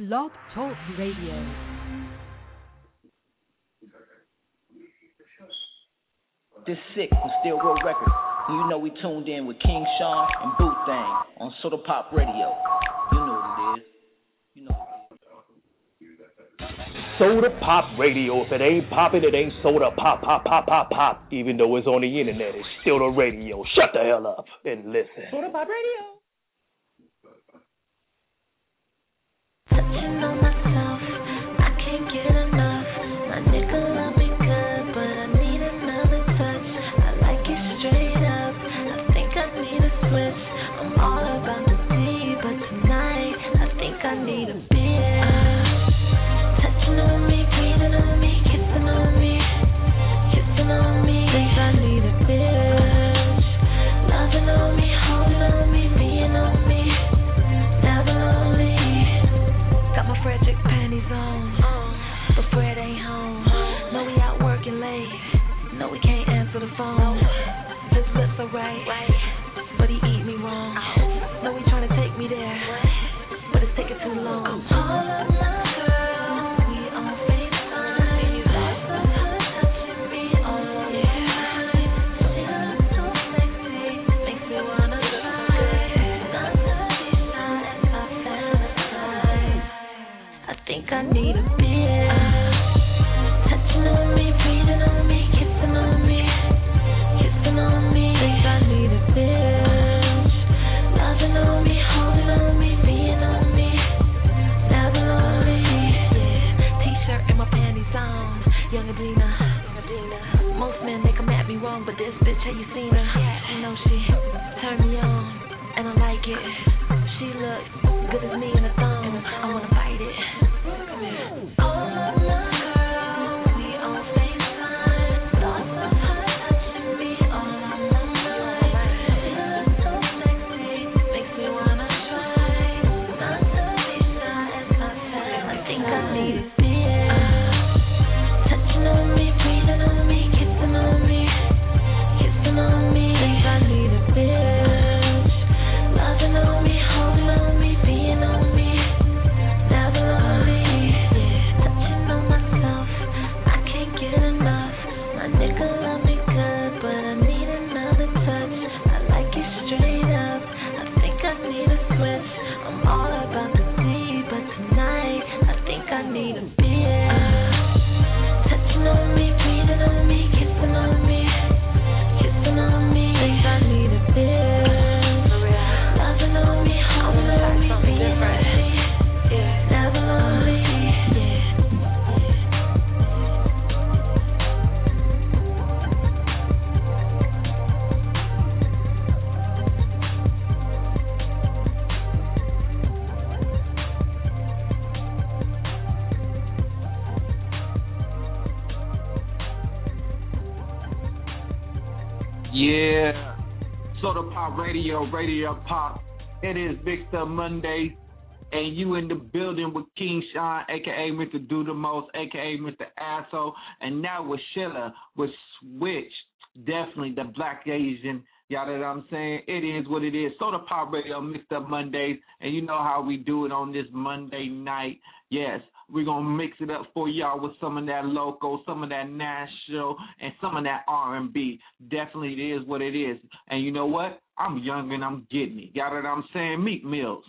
Blog Talk Radio. This sick from Still World Records. You know we tuned in with King Sean and Boot Thang on Soda Pop Radio. You know what it is. You know what it is. Soda Pop Radio. If it ain't poppin', it ain't soda pop, pop, pop, pop, pop. Even though it's on the internet, it's still the radio. Shut the hell up and listen. Soda Pop Radio. Touching on myself, I can't get enough. My nigga love me good, but I need another touch. I like it straight up. I think I need a switch. I'm all about the D, but tonight I think I need a bitch. Touching on me, breathing on me, kissing on me, kissing on me. Think I need a bitch. Loving on me, holding on me, being on me. Never lonely. Got my Frederick panties on, but Fred ain't home. Know we out working late, know we can't answer the phone. His lips are right, but he eat me wrong. Know he trying to take me there, but it's taking too long. All of my girls, we on FaceTime. Lots of her touching me all over. She looks so sexy, makes me wanna try. Not to be shy as I fantasize. I think I need a bitch. Touching on me, breathing on me, kissing on me, kissing on me. Think I need a bitch. Loving on me, holding on me, being on me. Never lonely. Yeah. T-shirt and my panties on. Young Adina. Most men they come at me wrong, but this bitch, have you seen her? You know she turned me on, and I like it. She look good as me in a thong. I wanna fight it. All of my girls, we on FaceTime. Lots of her touching me all on my mind. She looks so sexy, makes me wanna try. Not to be shy as I feel. I think I need a bitch. Touching on me, breathing on me, kissing on me, kissing on me. Think I need a bitch. Loving on me, holding on me, being on me. Never lonely. Yeah. Touching on myself, I can't get enough. My nigga love me good, but I need another touch. I like it straight up. I think I need a switch. I'm all about the D, but tonight I think I need a bitch. Touching on me, breathing on me, kissing on me, kissing on me. Think I need a bitch. Loving on me, holding on me, being on me. Never lonely. Yeah, Soda Pop Radio, Radio Pop. It is Victor Monday, and you in the building with King Sean, a.k.a. Mr. Do the Most, a.k.a. Mr. Asshole, and now with Sheila, with Switch, definitely the Black Asian, y'all know what I'm saying? It is what it is. Soda Pop Radio, Mixed Up Mondays, and you know how we do it on this Monday night. Yes, we're going to mix it up for y'all with some of that local, some of that national, and some of that R&B. Definitely it is what it is. And you know what? I'm young and I'm getting it. Y'all know what I'm saying? Meek Mills.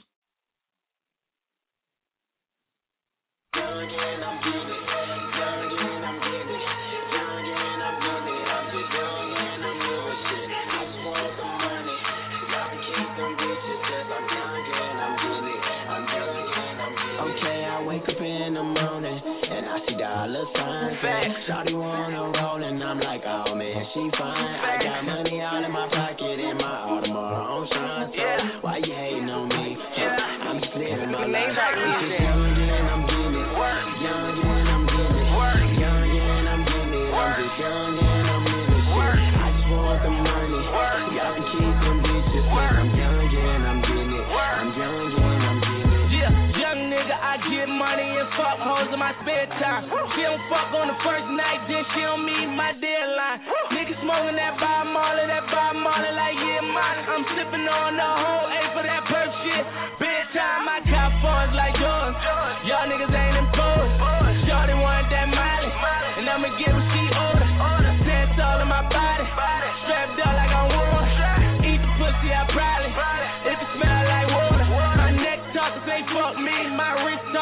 Young and I'm getting it. Young and I'm getting it. Young and I'm getting it. I'm just young and I'm doing shit. I just want the money. Y'all can keep them bitches 'cause I'm young and I'm getting it. I'm young and I'm getting it. Okay, I wake up in the morning and I see dollar signs. Shawty wanna roll and I'm like, oh man, she fine. I got money all in my pocket and my Audemars on shine. So why you hating on me? I'm just living my life. I'm just young and I'm getting it. Young and I'm getting it. Young and I'm getting it. I'm just young and I'm living shit. I just want the money. Y'all can keep them bitches 'cause I'm young and I'm getting it. I'm young and I'm getting it. Yeah, young nigga, I get money and fuck hoes in my spare time. She don't fuck on the first night, then she don't meet my deadline. Nigga smoking that Bob Marley like yeah, mine. I'm sipping on the whole A for that perp shit. Bedtime, I got funds like yours.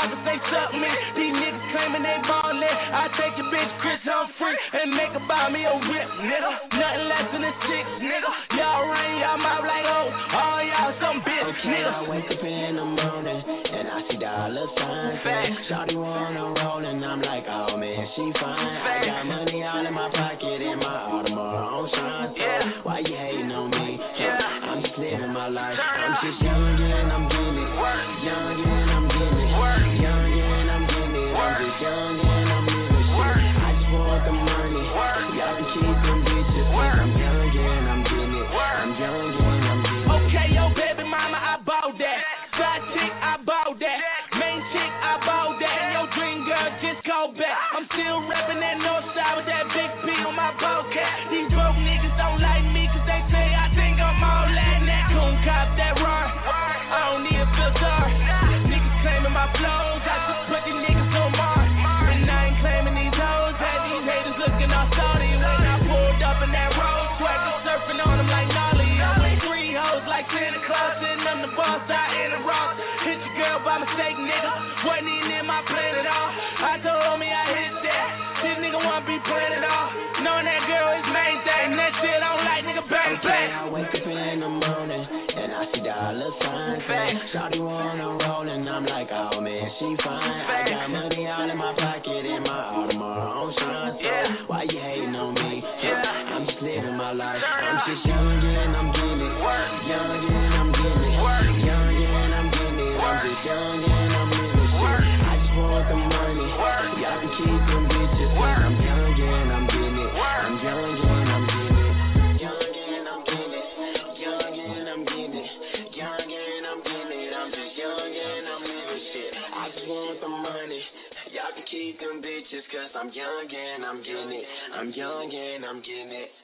motherfuckers, they suck me. These niggas claiming they ballin'. I take your bitch Chris Humphrey and make her buy me a whip, nigga. Nothing less than a 6, nigga. Y'all ring y'all mouth like oh, all y'all some bitch, nigga. I wake up in the morning and I see dollar signs. Shawty wanna roll and I'm like, oh man, she fine. I got money all in my pocket and my Audemars on shine. So why you hating on me? I'm just living my life. I'm just young and I'm getting it. Young and I'm getting it. Young and I'm getting it. I'm just young and I'm living shit. I just want the money. Y'all can keep them bitches. I'm young and I'm getting it. I'm young and I'm getting it. Okay, yo, baby mama, I bought that. Side chick, I bought that. Main chick, I bought that. And your dream girl just called back. I'm still rapping that north side with that big P on my ball cap. These broke niggas don't like me cause they say I think I'm all that. That coon cop, that raw. I don't need a filter. Niggas claiming my flows. I just put these niggas on Mars. And I ain't claiming these hoes. Had these haters looking all salty when I pulled up in that road. Swagger surfing on them like Nolly. I'm with 3 hoes like Santa Claus. Sitting on the boss side in the rock. Hit your girl by mistake, nigga. Wasn't even in my plan at all. I told me I hit that. This nigga wanna be playing it all. Knowing that girl is main thing. That shit I don't like, nigga, bang, bang. I wake up in the morning and I see dollar signs. Shawty wanna roll and I'm like, oh man, she fine. I got money all in my pocket and my Audemars on shine. So why you hating on me? I'm just living my life. I'm just young and I'm getting it. Young and I'm getting it. Young and I'm getting it. I'm just young and I'm living shit. I just want the money. Y'all can keep them bitches. I'm young and I'm getting it. I'm young and I'm getting it. Young and I'm getting it. Young and I'm getting it. Young and I'm getting it. I'm just young and I'm living shit. I just want the money. Y'all can keep them bitches cause I'm young and I'm getting it. I'm young and I'm getting it.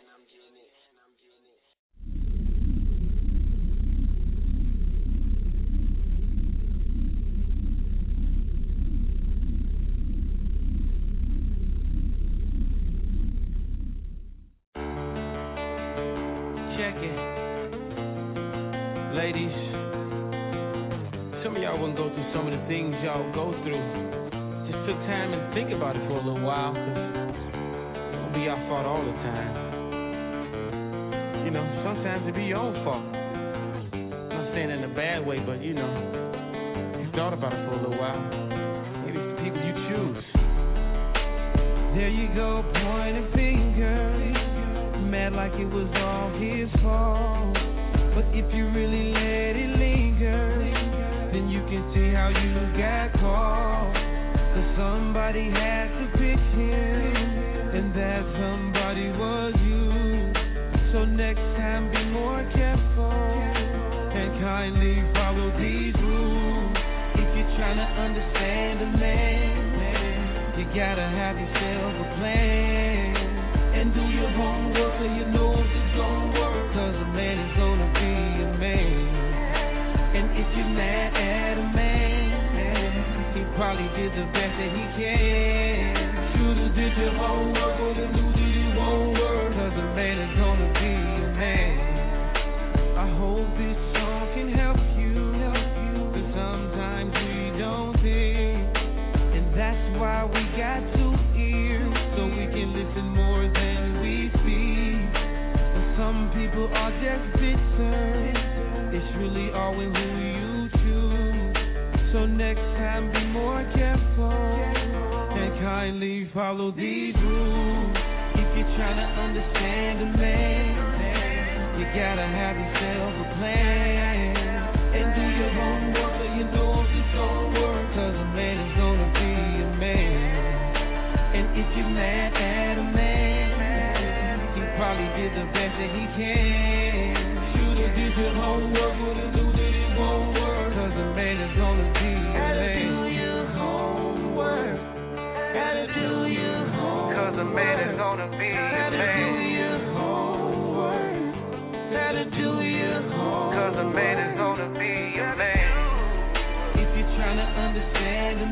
Check it. Ladies, some of y'all wouldn't go through some of the things y'all go through. Just took time and think about it for a little while, cause it won't be our fault all the time. You know, sometimes it be your own fault. I'm not saying it in a bad way, but you know, you thought about it for a little while. Maybe it's the people you choose. There you go, pointing fingers, mad like it was all his fault. But if you really let it linger, then you can see how you got caught. Cause somebody had to pick him, and that somebody was you. So next time be more careful, and kindly follow these rules. If you're trying to understand a man, you gotta have yourself a plan. And do your homework so you know if it's gonna work. Cause a man is gonna be a man. And if you're mad at a man, he probably did the best that he can. Should've did your homework or you knew that it won't work. Cause a man is gonna be a man. I hope this song can help you. Cause sometimes we don't think. And that's why we got 2 ears, so we can listen more than we speak. But some people are just bitter. It's really all in who you choose. So next time be more careful, and kindly follow these rules. If you're trying to understand a man, you gotta have yourself a plan. And do your homework so you know if it's gonna work. Cause a man is gonna be a man. And if you're mad at a man, he probably did the best that he can. Should've did your homework, would've knew that it won't work. Cause a man is gonna be a man. Gotta do your homework. Gotta do your homework. Cause a man is gonna be a man. Gotta do your homework. Gotta do your homework. Cause a man is gonna be a man. If you're trying to understand a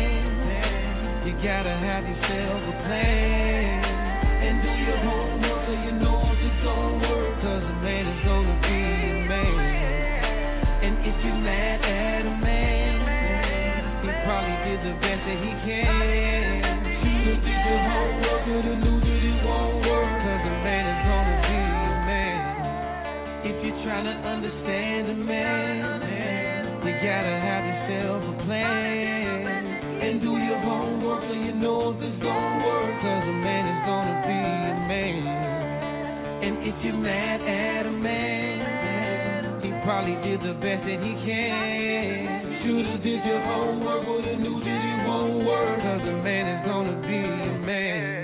man, you gotta have yourself a plan. And do your homework so you know if it's gonna work. Cause a man is gonna be a man. And if you're mad at a man, he probably the best that he can. Should've did your homework, could've knew that it won't work. 'Cause a man is gonna be a man. If you're trying to understand a man, you gotta have yourself a plan. And do your homework so you know if it's gonna work. 'Cause a man is gonna be a man. And if you're mad at a man, he probably did the best that he can. Should've did your homework, would've knew that it won't work. 'Cause a man is gonna be a man.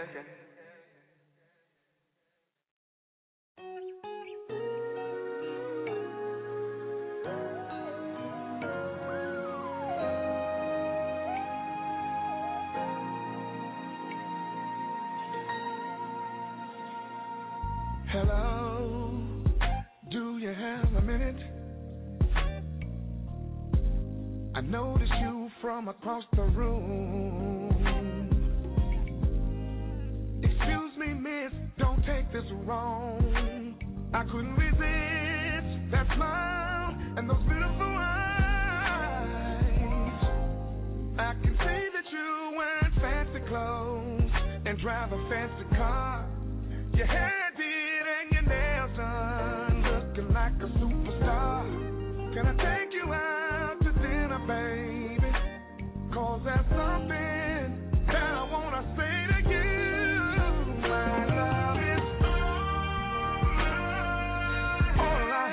Hello, do you have a minute? I noticed you from across the room. Excuse me, miss, don't take this wrong. I couldn't resist that smile and those beautiful eyes. I can see that you wear fancy clothes and drive a fancy car. Your hair did and your nails done, looking like a superstar. Can I take you out to dinner, baby? 'Cause there's something that I wanna say to you. My love is all I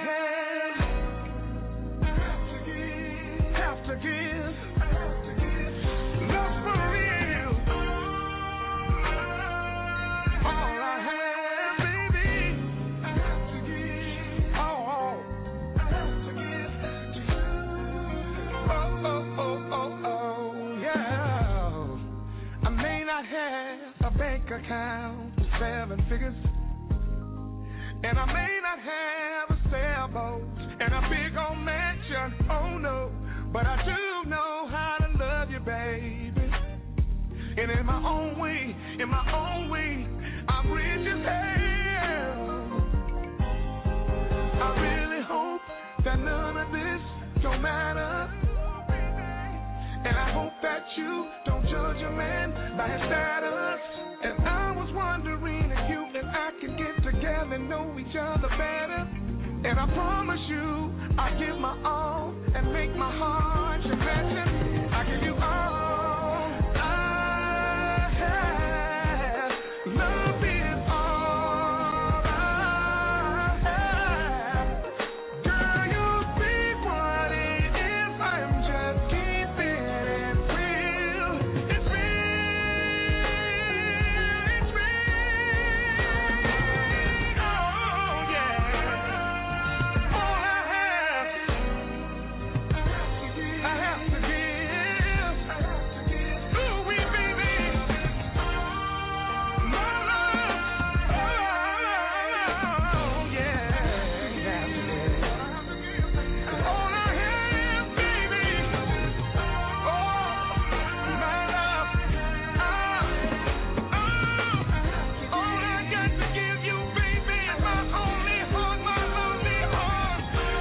have to give. Love for real. All I have, baby, I have to give. Oh, I have to give to you. Oh, yeah. I may not have a bank account with 7 figures, and I may not have a sailboat and a big old mansion. Oh no, but I do know how to love you, baby. And in my own way, I'm rich as hell. I really hope that none of this don't matter. And I hope that you don't judge a man by his status. And I was wondering if you and I can get together and know each other better. And I promise you, I'll give my all and make my heart your passion. I give you all I have. Love is all I have. Girl, you see what it is. I'm just keeping it real. It's real. It's real. Oh, yeah. All I have, I have to give. Ooh, wee, baby. My love. Oh, yeah. All I have, baby. Oh, my love. All I got to give you, baby, is my only heart, my lonely heart.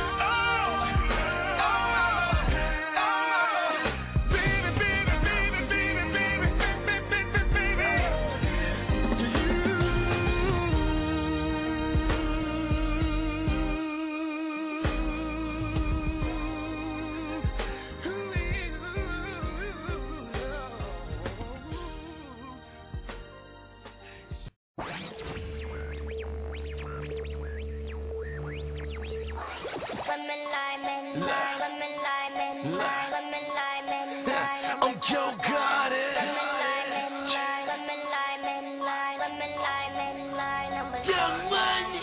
Baby, baby, baby, baby, baby, baby, baby, to I'm Joe Goddard. Young Money.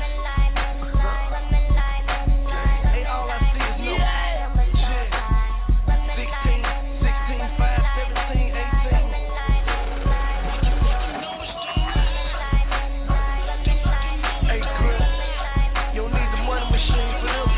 Hey, all I see is no. 16, 5, 17, 18. Hey, Chris, you don't need the money machine for them.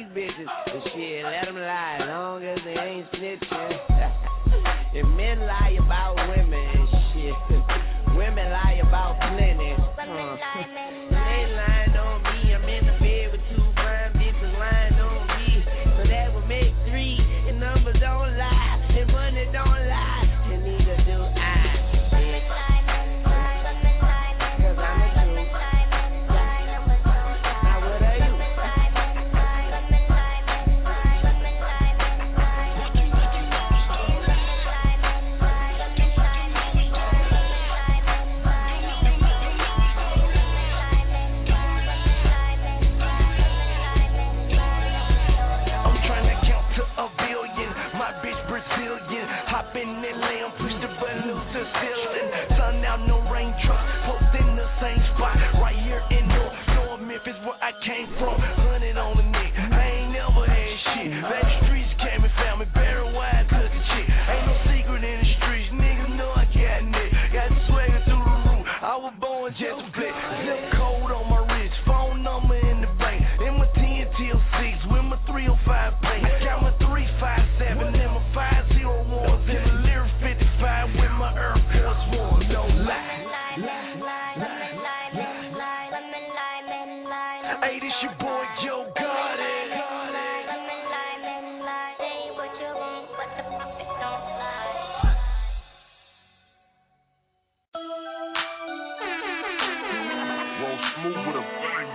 these bitches. But shit, let them lie, long as they ain't snitching. And men lie about women and shit. Women lie about plenty. They lying on me. I'm in the bed with two fine bitches lying on me. So that would make three. And numbers don't lie. And money don't lie. And neither do I. Cause I'm the truth. Now what are you? Hopping in lamb, push the button to the ceiling. Sun out, no raindrops, post in the same spot. Right here in North Memphis, where I came from. 100 on the neck, I ain't never had shit. Back streets came and found me, barrel wide to the chick. Ain't no secret in the streets, niggas know I got it. Got the swagger through the roof, I was born just to play. Zip code on my wrist, phone number in the bank. In my 10 till 6, with my 305 plate. Got my 357 and my 501s in the Lear 55 with my Air Force One. No lie. Hey, this your boy Joe Gotti. Roll smooth with a bang.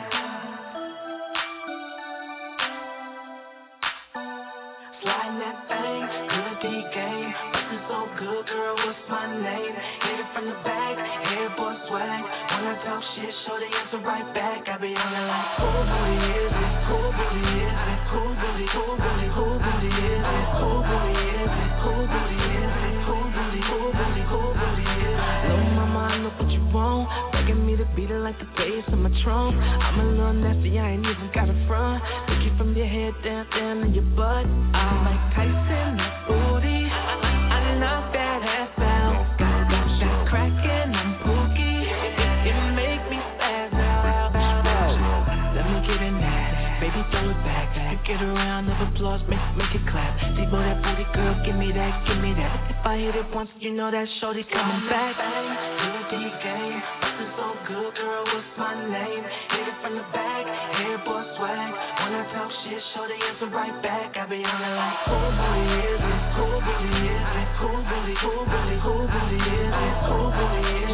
Sliding that thing, good D game. Looking so good, girl, what's my name? Hit it from the back, hair boy swag. When I talk shit, show the answer right back. I be on it like, who booty is it? Who booty is it? Who booty, who booty, who booty is it? Who booty is it? Who booty is it? Who booty, who booty, who booty is it? Little mama, I know what you want. Begging me to beat it like the bass on my trunk. I'm a little nasty, I ain't even got a front. Take you from your head down to your butt. I'm like Tyson, that booty. I love that ass out. Got crackin', I'm pookie. It make me spaz out. Let me get in that, baby, throw it back. You get a round of applause, make it clap. See-boy, that booty, girl, give me that, give me that. If I hit it once, you know that shorty coming back. Good D game, looking so good, girl, what's my name? Hit it from the back, hair boy swag. When I talk shit, show the answer right back. I be on it like, who booty is it? Who booty is it? Who booty, who booty, who booty is it? Who booty is it?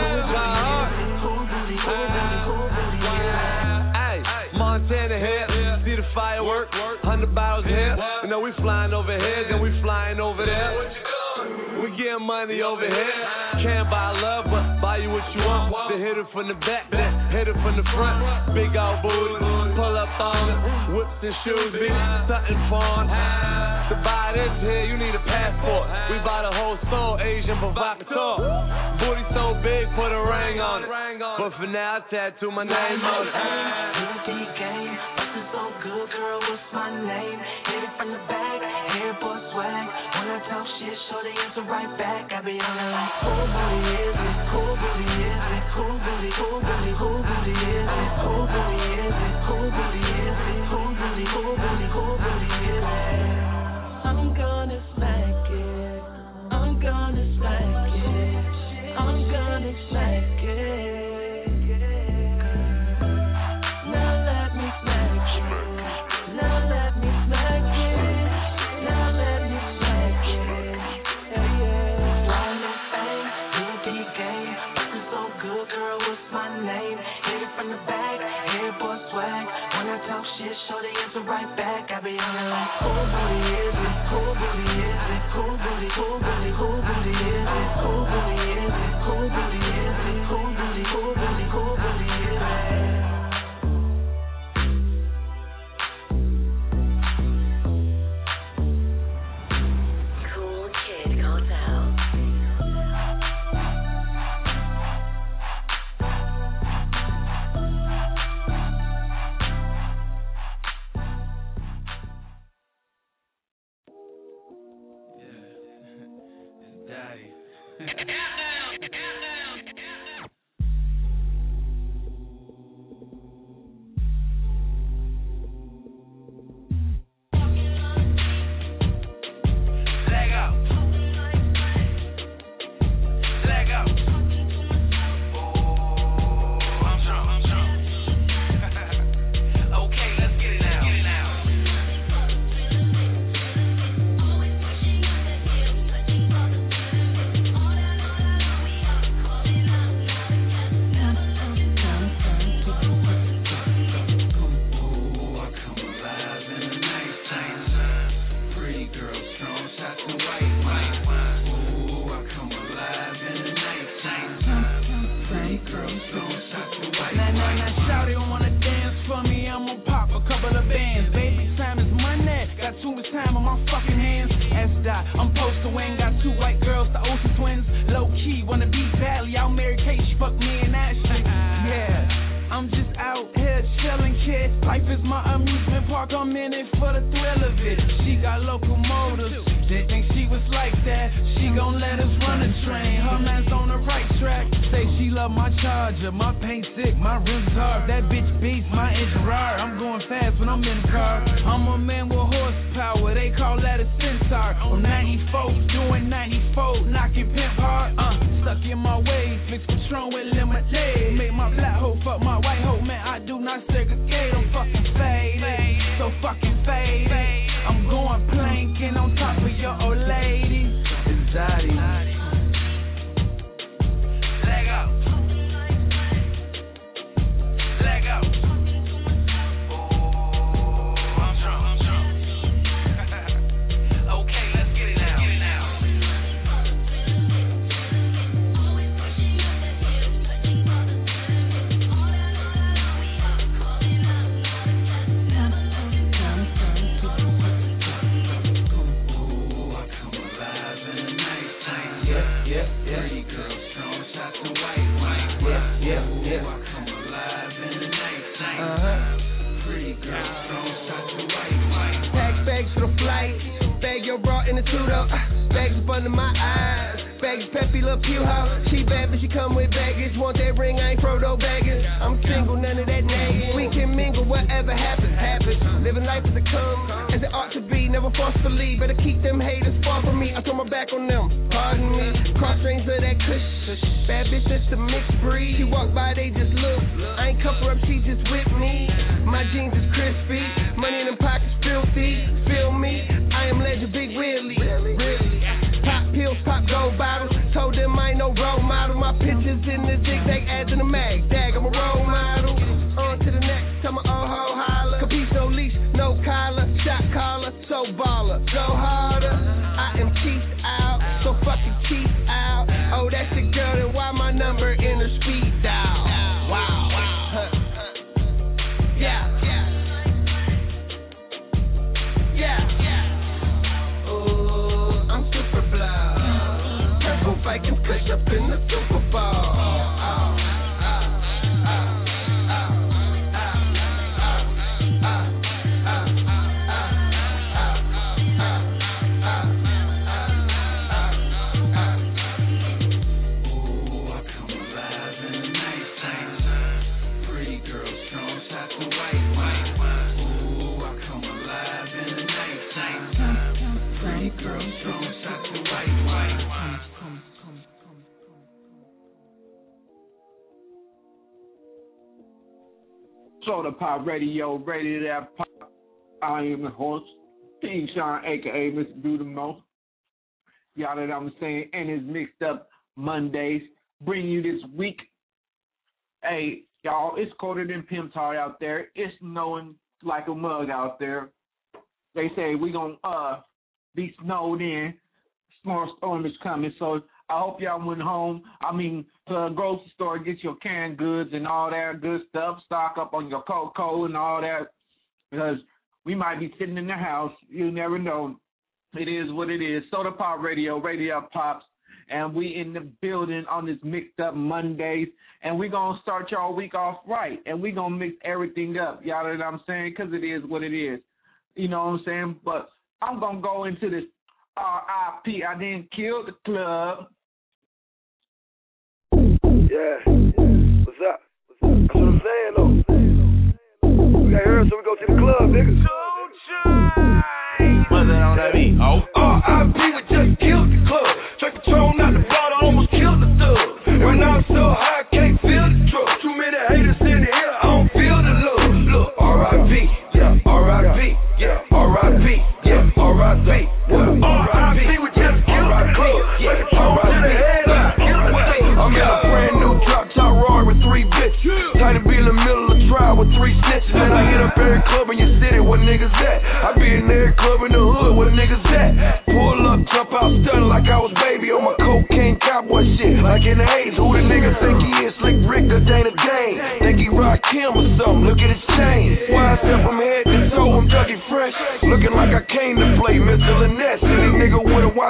Who booty, who booty, who booty is it? Hey, Montana here, see the fireworks, 100 bottles here. You know we flying over here, then we flying over there. We getting money over here. Can't buy love, but buy you what you want. Then hit it from the back, then hit it from the front. Big old booty, pull up on it. Whips and shoes, be something fun. To buy this here, you need a passport. We buy the whole store, Asian provocateur. Booty so big, put a ring on it. But for now, I tattoo my name on it. Good D game, looking so good, girl, what's my name? Hit it from the back, hair boy swag. When I talk shit, show the answer right back. I be on it like, who booty is it? Who booty is it? Who booty, who booty, who booty is it? Who booty is it? Who booty is it? Who booty, who booty, who booty is it? I'm gonna smack it. I'm gonna smack it. I'm gonna smack it. Now let me smack it. Now let me smack it. Now let me smack it. Yeah, yeah. Slide that thing, good D game. Looking so good, girl, what's my name? Hit it from the back, hair boy swag. When I talk shit, show the answer right back. I be on it like, who booty is it? Who booty is it? Who booty, who booty, who booty is it? Who booty is it? Who booty is it? Who booty, who booty, who booty is it? Cool Kid goes out. Daddy. lie. I'm posted when got 2 white girls, the Ocean twins. Low key, wanna be Valley. I'll marry Kate, she fuck me and that shit. Yeah, I'm just out here chilling, kid. Life is my amusement park, I'm in it for the thrill of it. She got locomotives, didn't think she was like that. She gon' let us run the train, her man's on the right track. Say she love my Charger, my paint sick, my rims hard. That bitch beats my engine ride. I'm going fast when I'm in the car. I'm a man with horsepower, they call that a centaur. I'm 94, doing 94, knocking pimp hard. Stuck in my ways, mix Patron with lemonade. Make my black hoe fuck my white hoe, man, I do not segregate. I'm fucking faded, so fucking faded. I'm going planking on top of your old lady. Anxiety. Leg out. Leg out. Oh, I'm drunk. Okay, let's get it now. Pretty girl, strong shots and white. Yeah. I come alive in the nighttime. Pretty girl, strong shots and white. Pack bags for the flight. Bag your bra in the suit up. Bags up under my eyes. Bags peppy little pew house. She bad but she come with baggage. Want that ring, I ain't Frodo baggage. I'm single, none of that nagging. We can mingle, whatever happens, happens. Living life as it comes, as it ought to be. Never forcefully, better keep them haters far from me. I turn my back on them, pardon me. Cross strings of that kush. Bad bitch, that's the mixed breed. She walk by, they just look. I ain't cuff her up, she just with me. My jeans is crispy, money in them pockets filthy. Feel me? I am Legend Big Willie. Really? Pop pills, pop gold bottles. Told them I ain't no role model. My pictures in the zigzag ads in the mag. Dag, I'm a role model. On to the next, tell my old ho holler. Capiche, no leash, no collar. Shot caller, so baller. Go harder. I am cheesed out, so fucking cheesed out. Oh, that's your girl, then why my number in the speed dial? Wow. Yeah. Oh, I'm super blood. Purple Vikings push up in the Super Bowl. Soda Pop Radio, ready to that pop. I am the host, King Sean, a.k.a. Mr. Do the Most. Y'all know what I'm saying, and it's Mixed Up Mondays. Bring you this week. Hey, y'all, it's colder than Pimp's Heart out there. It's snowing like a mug out there. They say we going to be snowed in. Storm is coming, so I hope y'all went home. To the grocery store, get your canned goods and all that good stuff. Stock up on your cocoa and all that, because we might be sitting in the house. You never know. It is what it is. Soda Pop Radio, Radio Pops, and we in the building on this Mixed Up Mondays, and we going to start y'all week off right, and we going to mix everything up. Y'all know what I'm saying? Because it is what it is. You know what I'm saying? But I'm going to go into this R.I.P. I didn't kill the club. Yeah. What's up? That's what I'm saying, though. We got here, so we go to the club, nigga. What's that on that beat? Oh. R.I.P. we just killed the club. Straight Patron out the bottle, almost killed the thug. And I'm so high, I can't feel the truck. Too many haters in the air, I don't feel the love. Look, R.I.P. Yeah, R.I.P. Yeah, R.I.P. Yeah, R.I.P. R.I.P. we just killed the club. Straight Patron to the head, I'm in a brand new drop top Rory with 3 bitches. Tiny be in the middle of the trial with 3 snitches. And I hit up every club in your city, where niggas at? I be in every club in the hood, where niggas at? Pull up, jump out, stunning like I was baby on my cocaine cowboy shit. Like in the A's, who the nigga think he is? Slick Rick or Dana Dane? Think he rock him or something? Look at his chain. Why I step from head to toe, I'm Dougie Fresh. Looking like I came to play Mr. Lynette. Silly nigga with a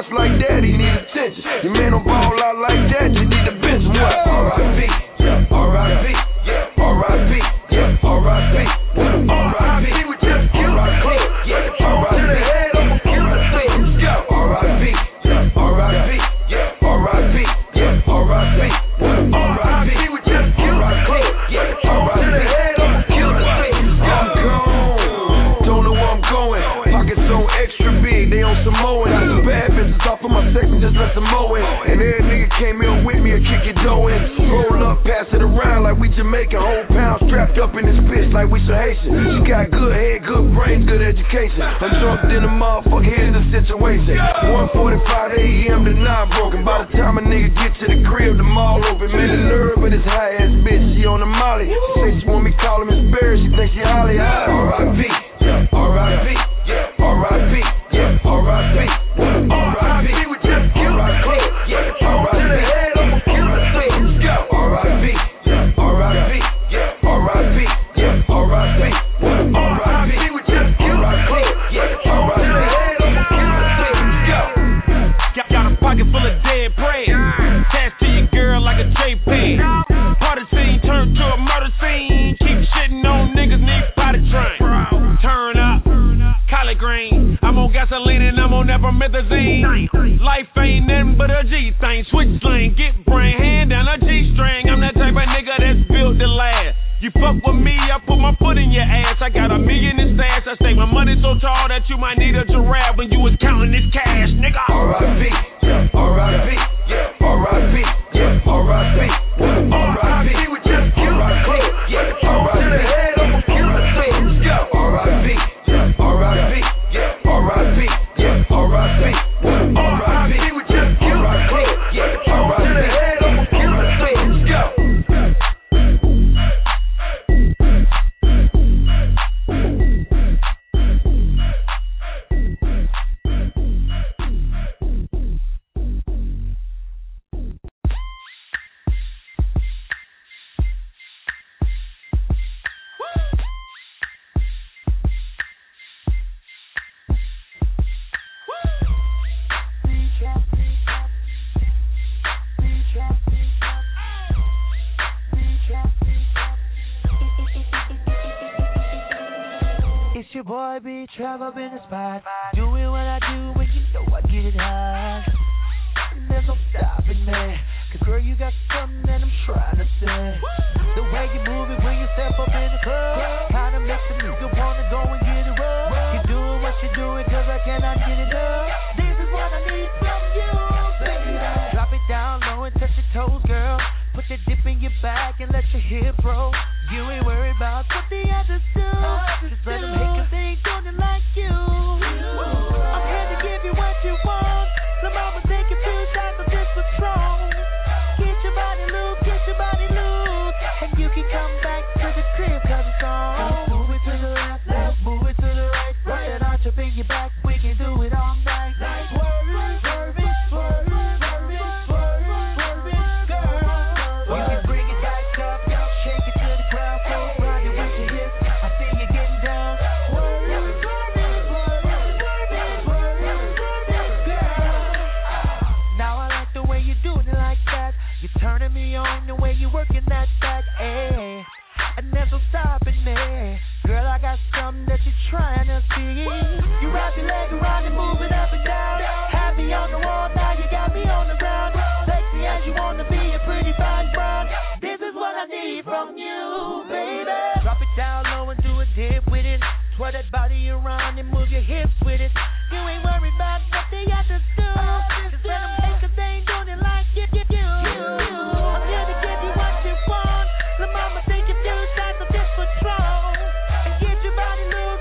up in this bitch like we some Haitian. She got good head, good brain, good education. I'm drunk in the motherfucker, here's the situation. 1:45 a.m. the 9 broken. By the time a nigga get to the crib, the mall open. Man, the nerve of this high ass bitch, she on the molly. She say she want me call him Miss Barry, she think she Holly High. R.I.P. R.I.P. R.I.P. R.I.P. R.I.P. We just killed the club. R.I.P. to the head, I'ma kill the thing. R.I.P. R.I.P. R.I.P. R.I.P. R.I.P. We just killed the club. R.I.P. to the head, I'ma kill the thing. Got a pocket full of dead prey. Attached to your girl like a JP. Party scene turned to a murder scene. Keep shitting on niggas, need potty train. Turn up, collard green. I'm on gasoline and I'm on epimethazine. Life ain't nothing but a G thing. Switch slang, get brain, hand down a G string. I'm that type of nigga that's built to last. You fuck with me, I put my foot in your ass. I got $1 million in stash. I say my money so tall that you might need a giraffe when you was counting this cash, nigga. R.I.P. R.I.P. R.I.P. R.I.P. R.I.P. We just killed the club. R.I.P. to the head, I'ma kill the thing. R.I.P. R.I.P. R.I.P. R.I.P. R.I.P. We just killed the club. R.I.P. to the head, I'ma kill the thing. Your boy be travel in the spot, doing what I do when you know I get it hot. And there's no stopping me, 'cause girl you got something that I'm trying to say. The way you move it when you step up in the club, kinda makes a nigga wanna go and get it up. You're doing what you're doing 'cause I cannot get it up. This is what I need from you, baby. Drop it down low and touch your toes, girl. Put your dip in your back and let your hip roll. You ain't worried about what the others do. Just let them hate 'cause they ain't doing it like you. I'm here to give you what you want. So mama take a few shots of this Patron. Get your body loose, and you can come back to the crib 'cause it's on. Move it to the left, move it to the right. Rock that arch up in your back, we can do it all night. Swerve it, swerve it, swerve it, swerve it, swerve it, swerve it, girl. You can bring it back up, shake it to the ground, so ride it with your hips. I see you getting down. Swerve it, swerve it, swerve it, swerve it, swerve it, swerve it, girl. Now I like the way you're doing it like that. You're turning me on the way you're working that back, eh? And there's no stopping me. Girl, I got something that you're trying to see. You wrap your leg around and move it up and down. Have me on the wall, now you got me on the ground. Sexy as you wanna be, a pretty fine brown. This is what I need from you, baby. Drop it down low and do a dip with it. Twirl that body around and move your hips with it. You ain't worried about what the others do. Just let them hate 'cause they ain't doing it like you. I'm here to give you what you want. The mama take a few shots of this Patron. And get your body loose,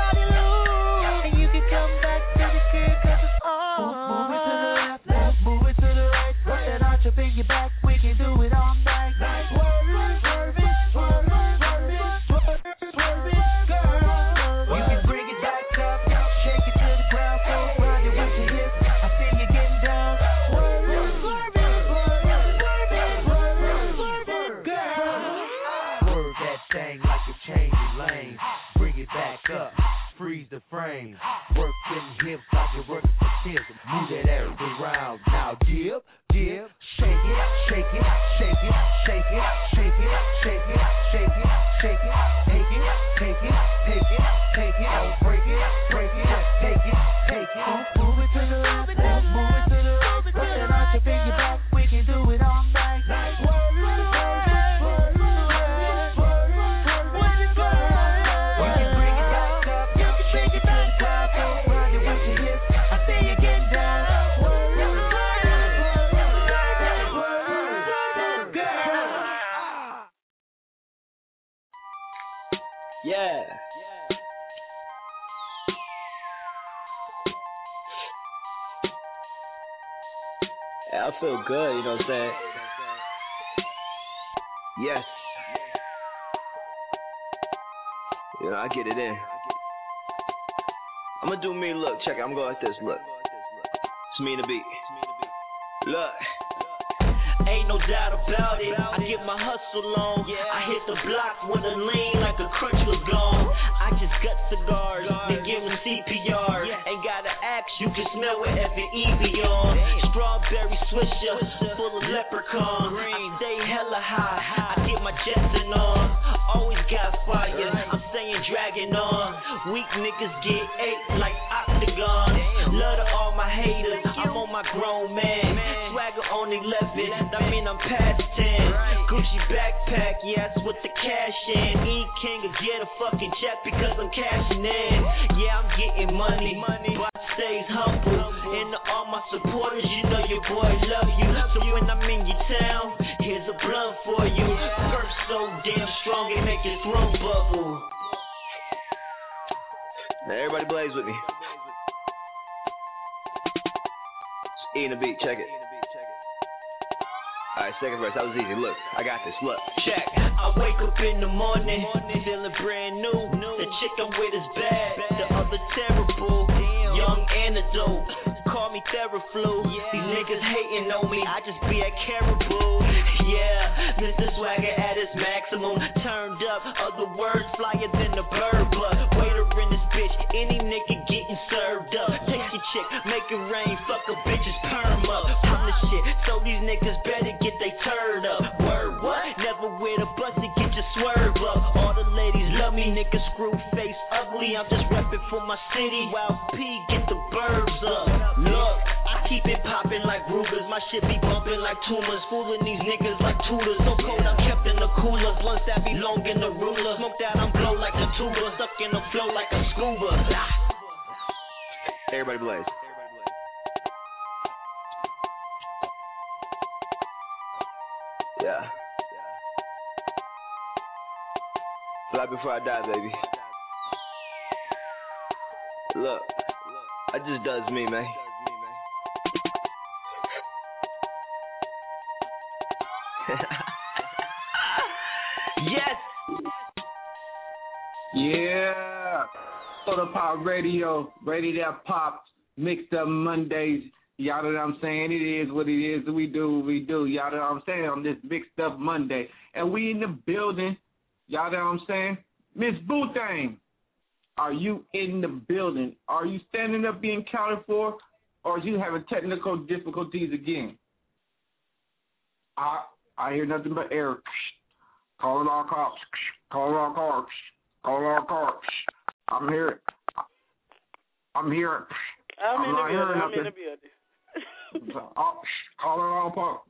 and you can come back to the crib 'cause it's on. Move it to the left, move it to the right. Rock that arch up in your back, we can do it all night. Swerve it, swerve it, swerve it, swerve it, swerve it, swerve it, girl. You can bring it back up, shake it to the ground, so ride it with your hips. I see you getting down. Swerve it, swerve it, swerve it, swerve it, swerve it, swerve it, girl. Swerve that thing like you're changing lanes. Bring it back up, freeze the frame. Work them hips like you're working for tips. Move that ass around. Now dip, dip, shake it, shake it, shake it, shake it, shake it, shake it, shake it, shake it, take it, take it, take it, take it, don't break it, break it, take it, take it. Move it to the left, move it to the right. Put that arch up in your back, we can do it all night. Swerve it, swerve it, swerve it, swerve it, swerve it, swerve it. You can bring it back up, shake it to the ground, so ride it with your hips. I Yeah. Yeah, I feel good, you know what I'm saying? Yes. You know, I get it in. I'm gonna do me, look, check it, I'm going like this, look. It's me and the beat. Look. Ain't no doubt about it, I get my hustle on. I hit the block with a lean like a crunch was gone. I just gut cigars, then give them CPR. Ain't gotta ask, you can smell it if your EV on. Strawberry swisher, full of leprechaun. I stay hella high, I get my Jetson on. Always got fire, I'm staying dragging on. Weak niggas get ate like Octagon. Love to all my haters, I'm on my grown man. Swagger on 11, that mean I'm past 10. Gucci backpack, yes, with the cash in. E-King will get a fucking check because I'm cashing in. Yeah, I'm getting money, but I stays humble. And to all my supporters, you know your boy love you. So when I'm in your town, here's a blunt for you. Perf so damn strong, it make your throat bubble. Now everybody blaze with me. E and the beat, check it. Alright, second verse, that was easy. Look, I got this, look. Check. I wake up in the morning, feeling brand new. The chick I'm with is bad, the other terrible. Young antidote, call me Theraflu. These niggas hating on me, I just be at Caribou. Yeah, Mr. Swagger at his maximum. Turned up, other words flyer than the bird. But waiter in this bitch, any nigga getting served up. Take your chick, make it rain, fuck a bitch's perm up. I'm the shit, so these niggas better get they turd up. Word what? Never wear the bus to get your swerve up. All the ladies love me, niggas screw face ugly. I'm just reppin' for my city. Wild P, get the birds up. Look, I keep it poppin' like Rugers. My shit be bumpin' like tumors. Fooling these niggas like tutors. So cold, I'm kept in the cooler. Blunts that be long in the ruler. Smoke that, I'm blow like a tuba. Stuck in the flow like a scuba. Everybody blaze. Yeah. Fly before I die, baby. Look, I just does me, man. Yes. Yeah. Soda Pop Radio, ready that pop, mixed up Mondays. Y'all know what I'm saying? It is what it is. We do what we do. Y'all know what I'm saying? On this mixed up Monday. And we in the building. Y'all know what I'm saying? Miss Boothang, are you in the building? Are you standing up being counted for? Or are you having technical difficulties again? I hear nothing but error. Calling all cops. Calling all cops. Calling all cops. I'm here. I'm here. I'm in the building. Calling all cops.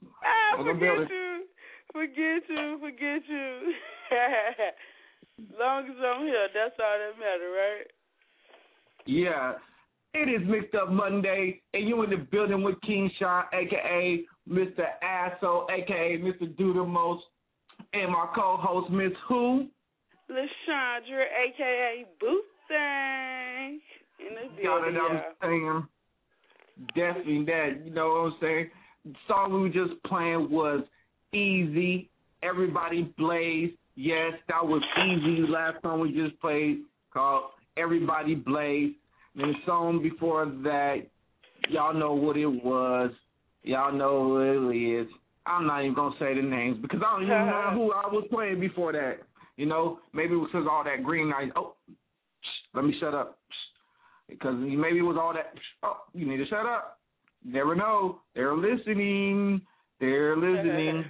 Forget you. Long as I'm here, that's all that matters, right? Yeah. It is Mixed Up Monday, and you in the building with King Sean, a.k.a. Mr. Asso, a.k.a. Mr. Do the Most, and my co-host, Miss Who? LaShandra, a.k.a. Boothang. In the building, I'm saying, definitely that, you know what I'm saying? The song we were just playing was Easy, Everybody Blaze. Yes, that was Easy. Last song we just played called Everybody Blaze. And the song before that, y'all know what it was. Y'all know what it is. I'm not even going to say the names because I don't even know who I was playing before that. You know, maybe it was because all that green light. Oh, let me shut up. Because maybe it was all that. Oh, you need to shut up. You never know. They're listening. They're listening.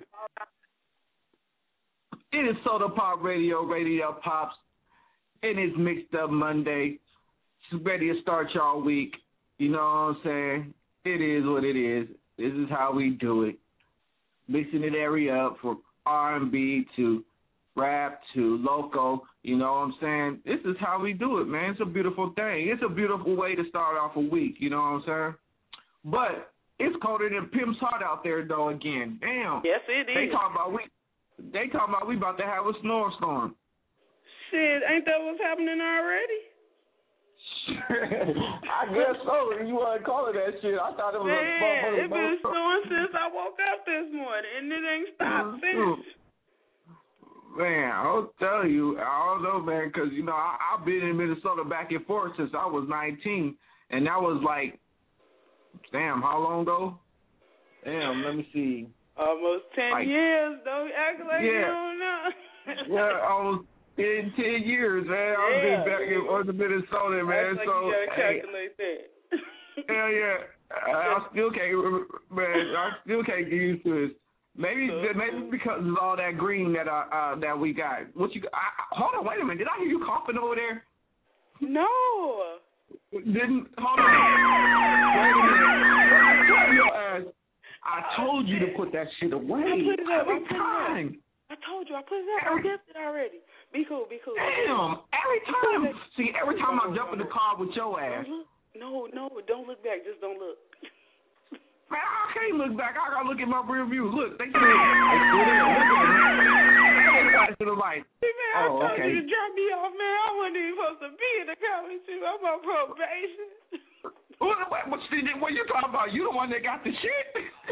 It is Soda Pop Radio, Radio Pops. It is Mixed Up Monday. It's ready to start y'all week. You know what I'm saying? It is what it is. This is how we do it. Mixing it area up from R&B to rap to local. You know what I'm saying? This is how we do it, man. It's a beautiful thing. It's a beautiful way to start off a week. You know what I'm saying? But it's colder than Pimp's Heart out there, though, again. Damn. Yes, it is. They talking about we about to have a snowstorm. Shit, ain't that what's happening already? I guess so. You want to call it that shit? I thought it was Man, it's been snowing since I woke up this morning, and it ain't stopped since. Man, I'll tell you, I don't know, man, because, you know, I've been in Minnesota back and forth since I was 19, and that was like, damn, how long ago? Damn, let me see. Almost 10 years. Don't act like you don't know. Yeah, almost 10 years, man. I've been back in Minnesota, man. Like so you gotta calculate that. Hell yeah. I still can't get used to it. Maybe because of all that green that we got. Hold on, wait a minute. Did I hear you coughing over there? No. Hold on. Wait a minute. Tell your ass. I told you to put that shit away. I put it up. Every time. I told you I put it up. I guessed it already. Be cool. Damn. Every time. See, every time I jump in the car with your ass. No, don't look back. Just don't look. Man, I can't look back. I gotta look at my rear view. Look, they still there. To the right. See, man, I told you to drop me off, man. I wasn't even supposed to be in the car with you. I'm on probation. What you talking about? You the one that got the shit.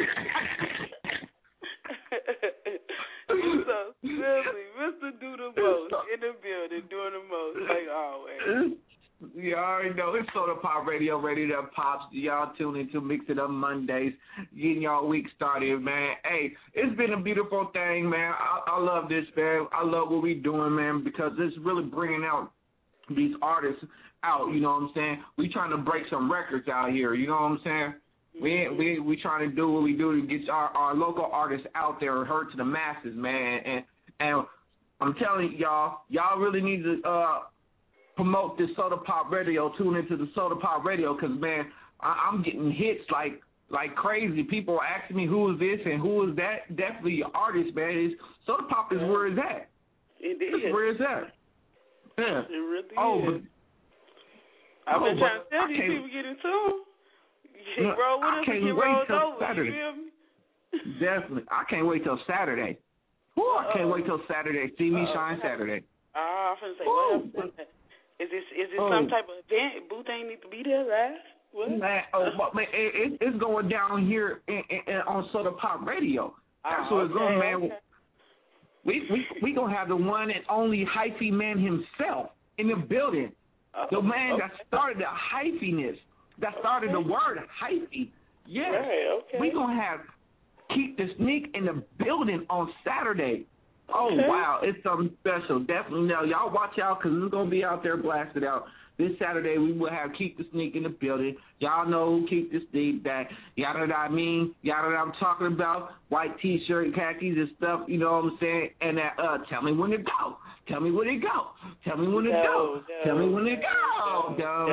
So silly. Mr. Do the Most in the building, doing the most, like always. You already know it's Soda Pop Radio, ready to pops. Y'all tune into Mix It Up Mondays, getting y'all week started, man. Hey, it's been a beautiful thing, man. I love this, man. I love what we doing, man, because it's really bringing out these artists out. You know what I'm saying? We trying to break some records out here. You know what I'm saying? We trying to do what we do to get our local artists out there and heard to the masses, man. And I'm telling y'all really need to promote this Soda Pop Radio. Tune into the Soda Pop Radio because, man, I'm getting hits like crazy. People are asking me who is this and who is that. Definitely artists, man. Soda Pop is where it's at. It is. That's where it's at. Yeah. It really is. I've been trying to tell these people get in tune. Roll with us and get rolled over. Saturday. You feel me? Definitely. I can't wait till Saturday. I can't wait till Saturday. See me shine Saturday. I'm finna say, what else? Is this some type of event? Booth ain't need to be there, right? What? Man, it's going down here on Soda Pop Radio. That's what it's going, man. Okay. We gonna have the one and only hyphy man himself in the building. The man that started the hyphiness, that started the word hyphy. Yes. Right, okay. We gonna have Keep the Sneak in the building on Saturday. Oh, wow. It's something special. Definitely. Now, y'all watch out because it's going to be out there blasted out. This Saturday, we will have Keep the Sneak in the building. Y'all know who Keep the Sneak, that yada that I mean, yada that I'm talking about, white T-shirt, khakis and stuff, you know what I'm saying? And that, tell me when to go. Tell me when to go. Tell me when to go. Tell me when to go.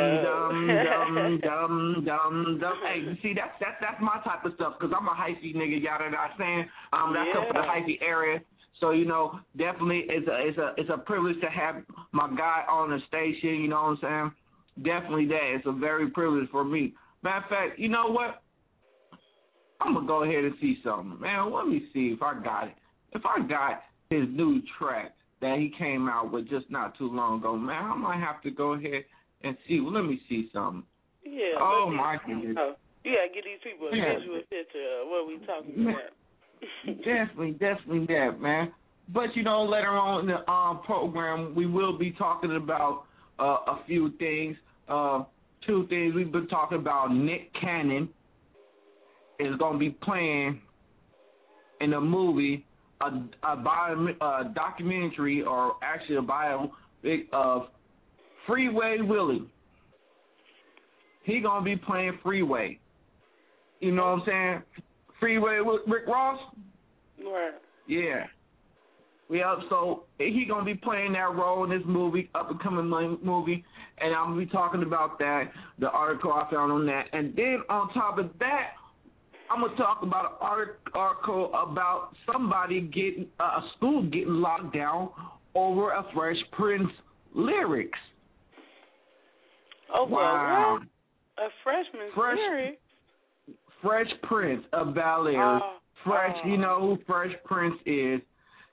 Dumb. Hey, you see, that's my type of stuff because I'm a hyphy nigga, yada that I'm saying. That's up for the hyphy area. So, you know, definitely it's a privilege to have my guy on the station, you know what I'm saying? Definitely that. It's a very privilege for me. Matter of fact, you know what? I'm going to go ahead and see something. Man, let me see if I got it. If I got his new track that he came out with just not too long ago, man, I might have to go ahead and see. Well, let me see something. Yeah. Oh, my goodness. You got to get these people a visual picture of what we talking about. Definitely that, man. But, you know, later on in the program, we will be talking about a few things. Two things. We've been talking about Nick Cannon is going to be playing in a movie, a documentary, or actually a biopic of Freeway Willie. He going to be playing Freeway. You know what I'm saying? Freeway with Rick Ross? Right. Yeah. So he going to be playing that role in this movie, up-and-coming movie, and I'm going to be talking about that, the article I found on that. And then on top of that, I'm going to talk about an article about somebody getting, a school getting locked down over a Fresh Prince lyrics. Oh, wow. What? A freshman's lyrics? Fresh Prince of Bel-Air. You know who Fresh Prince is.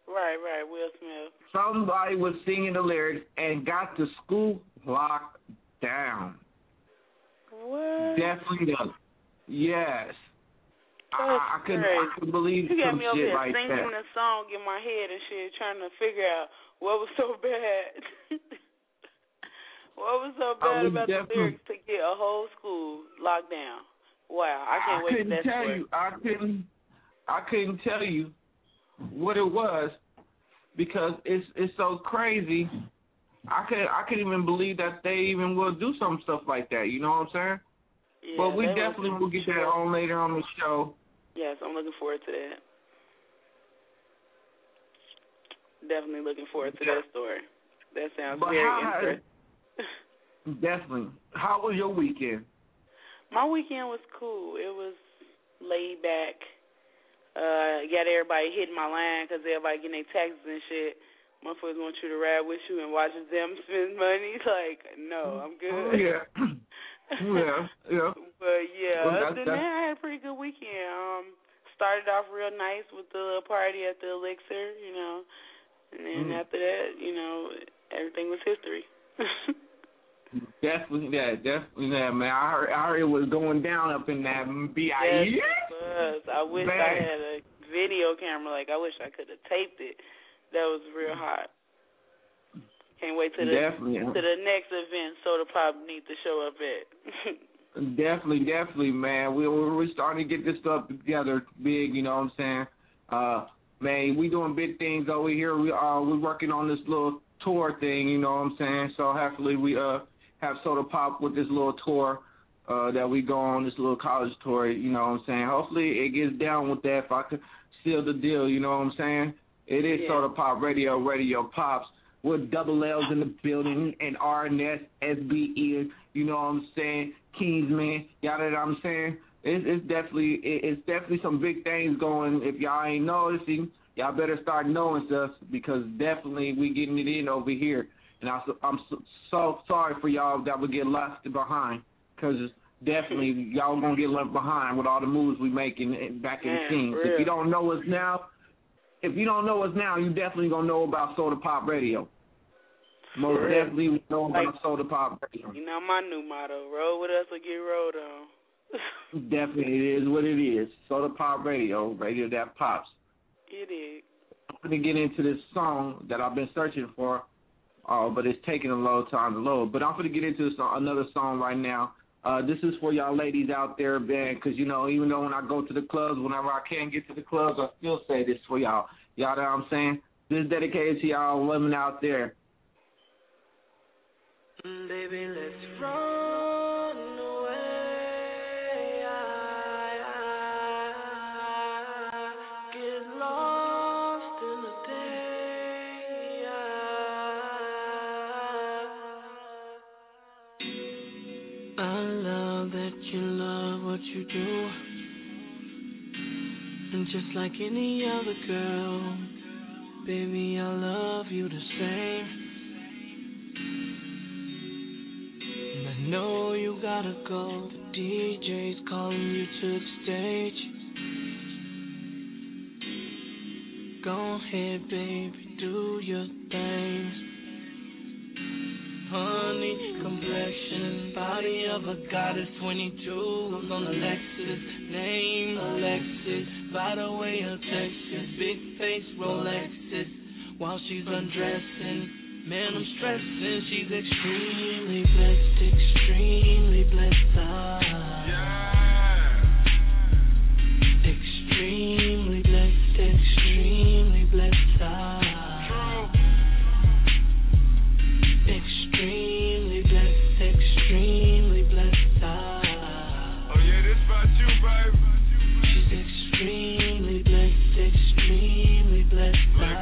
Right, Will Smith. Somebody was singing the lyrics and got the school locked down. What? Definitely does. Yes. I couldn't believe you got some me over shit here like singing that. the song in my head and shit, trying to figure out what was so bad. What was so bad about the lyrics to get a whole school locked down? Wow, I can't wait for that story. I couldn't tell you what it was because it's so crazy. I couldn't even believe that they even will do some stuff like that. You know what I'm saying? Yeah, but we definitely will get that on later on the show. Yes, I'm looking forward to that. Definitely looking forward to that story. That sounds very interesting. Definitely. How was your weekend? My weekend was cool. It was laid back. Got everybody hitting my line because everybody getting their taxes and shit. Motherfuckers want you to ride with you and watch them spend money. Like, no, I'm good. Yeah. yeah. But, yeah, other than that, I had a pretty good weekend. Started off real nice with the party at the Elixir, you know. And then after that, you know, everything was history. Definitely that, man. I heard it was going down up in that BIE. Yes, it was. I wish I had a video camera. Like, I wish I could have taped it. That was real hot. Can't wait to the next event Soda Pop need to show up at. Definitely, man. We're starting to get this stuff together big, you know what I'm saying? Man, we doing big things over here. We're working on this little tour thing, you know what I'm saying? So hopefully we have Soda Pop with this little tour that we go on, this little college tour, you know what I'm saying? Hopefully it gets down with that if I could seal the deal, you know what I'm saying? It is Soda Pop Radio, Radio Pops, with double L's in the building, and RNS, SBE, you know what I'm saying? Kingsman, y'all know what I'm saying? It's definitely some big things going. If y'all ain't noticing, y'all better start knowing stuff because definitely we getting it in over here. And I'm so sorry for y'all that would get left behind because definitely y'all going to get left behind with all the moves we making back in the scenes. If you don't know us now, you definitely going to know about Soda Pop Radio. Most definitely we know about Soda Pop Radio. You know my new motto, roll with us or get rolled on. Definitely, it is what it is. Soda Pop Radio, radio that pops. It is. I'm going to get into this song that I've been searching for, but it's taking a long time to load. But I'm going to get into another song right now. This is for y'all ladies out there, man, because, you know, even though when I go to the clubs, whenever I can't get to the clubs, I still say this for y'all. Y'all know what I'm saying? This is dedicated to y'all women out there. Baby, let's run away. Get lost in the day. I love that you love what you do. And just like any other girl, baby, I love you the same. I know you gotta go, the DJ's calling you to the stage. Go ahead, baby, do your thing. Honey, complexion, body of a goddess, 22, on the Lexus, name Alexis, by the way of Texas, big face Rolexes, while she's undressing. Man, I'm stressing, she's extremely blessed, extremely blessed. Extremely blessed, extremely blessed. Extremely blessed, extremely blessed. Oh yeah, this about you, baby. She's extremely blessed, extremely blessed.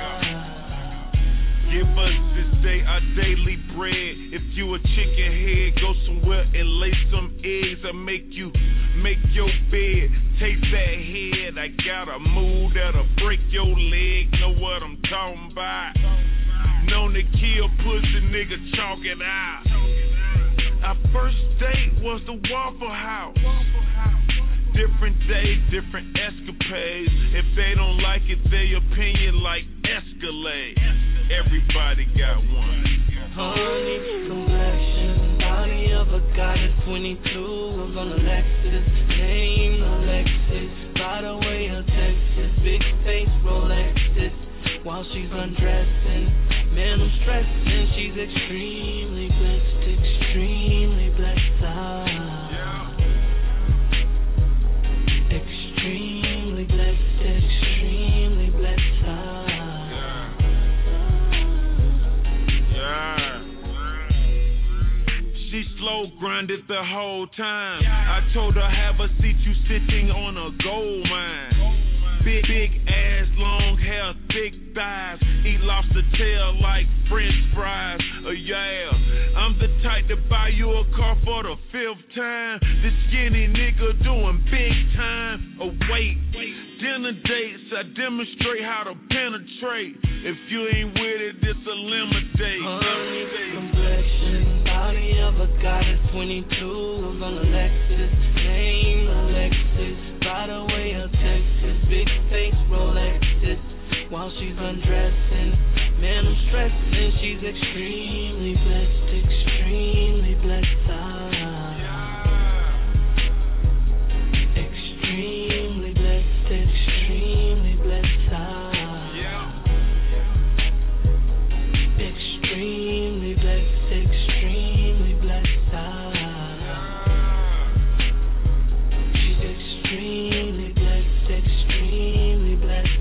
Give us this day our daily bread. If you a chicken head, go somewhere and lay some eggs. I make your bed. Taste that head. I got a move that'll break your leg. Know what I'm talking about? Known to kill pussy, nigga, chalk it out. Our first date was the Waffle House. Different days, different escapades. If they don't like it, their opinion like Escalade. Everybody got one. Honey, complexion, body of a goddess, 22, was on a Lexus, name Alexis, by the way of Texas, big face Rolexes, while she's undressing, man I'm stressing, she's extremely blessed, extremely blessed, extremely blessed, extremely blessed. She slow grinded the whole time. I told her have a seat, you sitting on a gold mine. Big ass, long hair, thick thighs. Eat lobster tail like French fries. Yeah, I'm the type to buy you a car for the 5th time. This skinny nigga doing big time. Oh wait, dinner dates, I demonstrate how to penetrate. If you ain't with it, it's a lemonade. Honey, complexion, body of a goddess, 22, was on a Lexus, name Alexis, by the way of Texas, big face Rolexes, while she's undressing, man I'm stressing, she's extremely blessed, extremely blessed, extremely blessed, extremely blessed, extremely blessed, extremely blessed, she's extremely blessed, extremely blessed.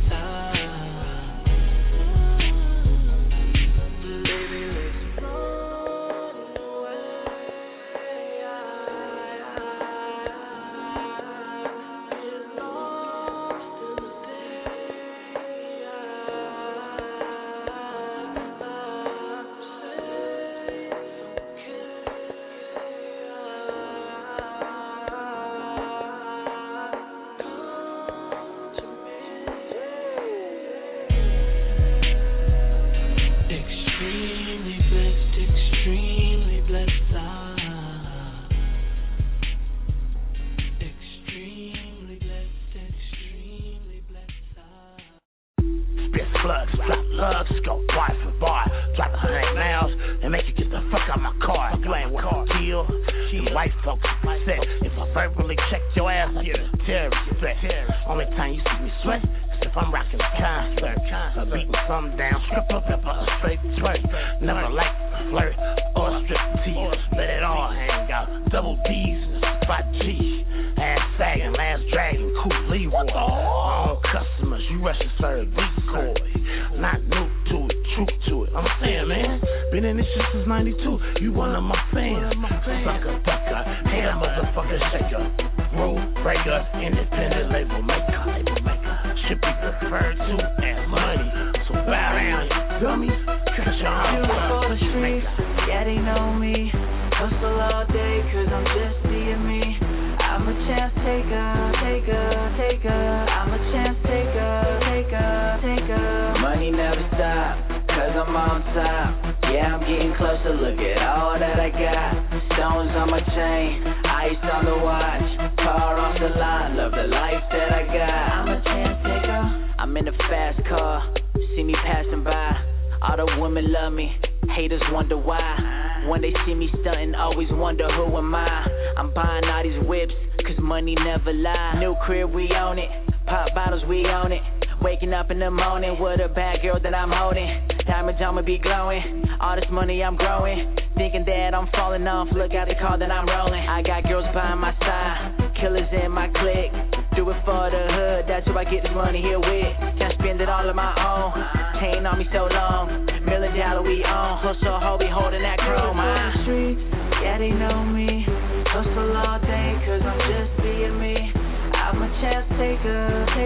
I'm growing, thinking that I'm falling off. Look out the car that I'm rolling. I got girls by my side, killers in my clique. Do it for the hood, that's who I get this money here with. Can't spend it all on my own. Chain on me so long, $1 million we own. Hustle, ho, be holding that chrome. On the streets, yeah they know me. Hustle all day, cause I'm just being me. I'm a chance taker,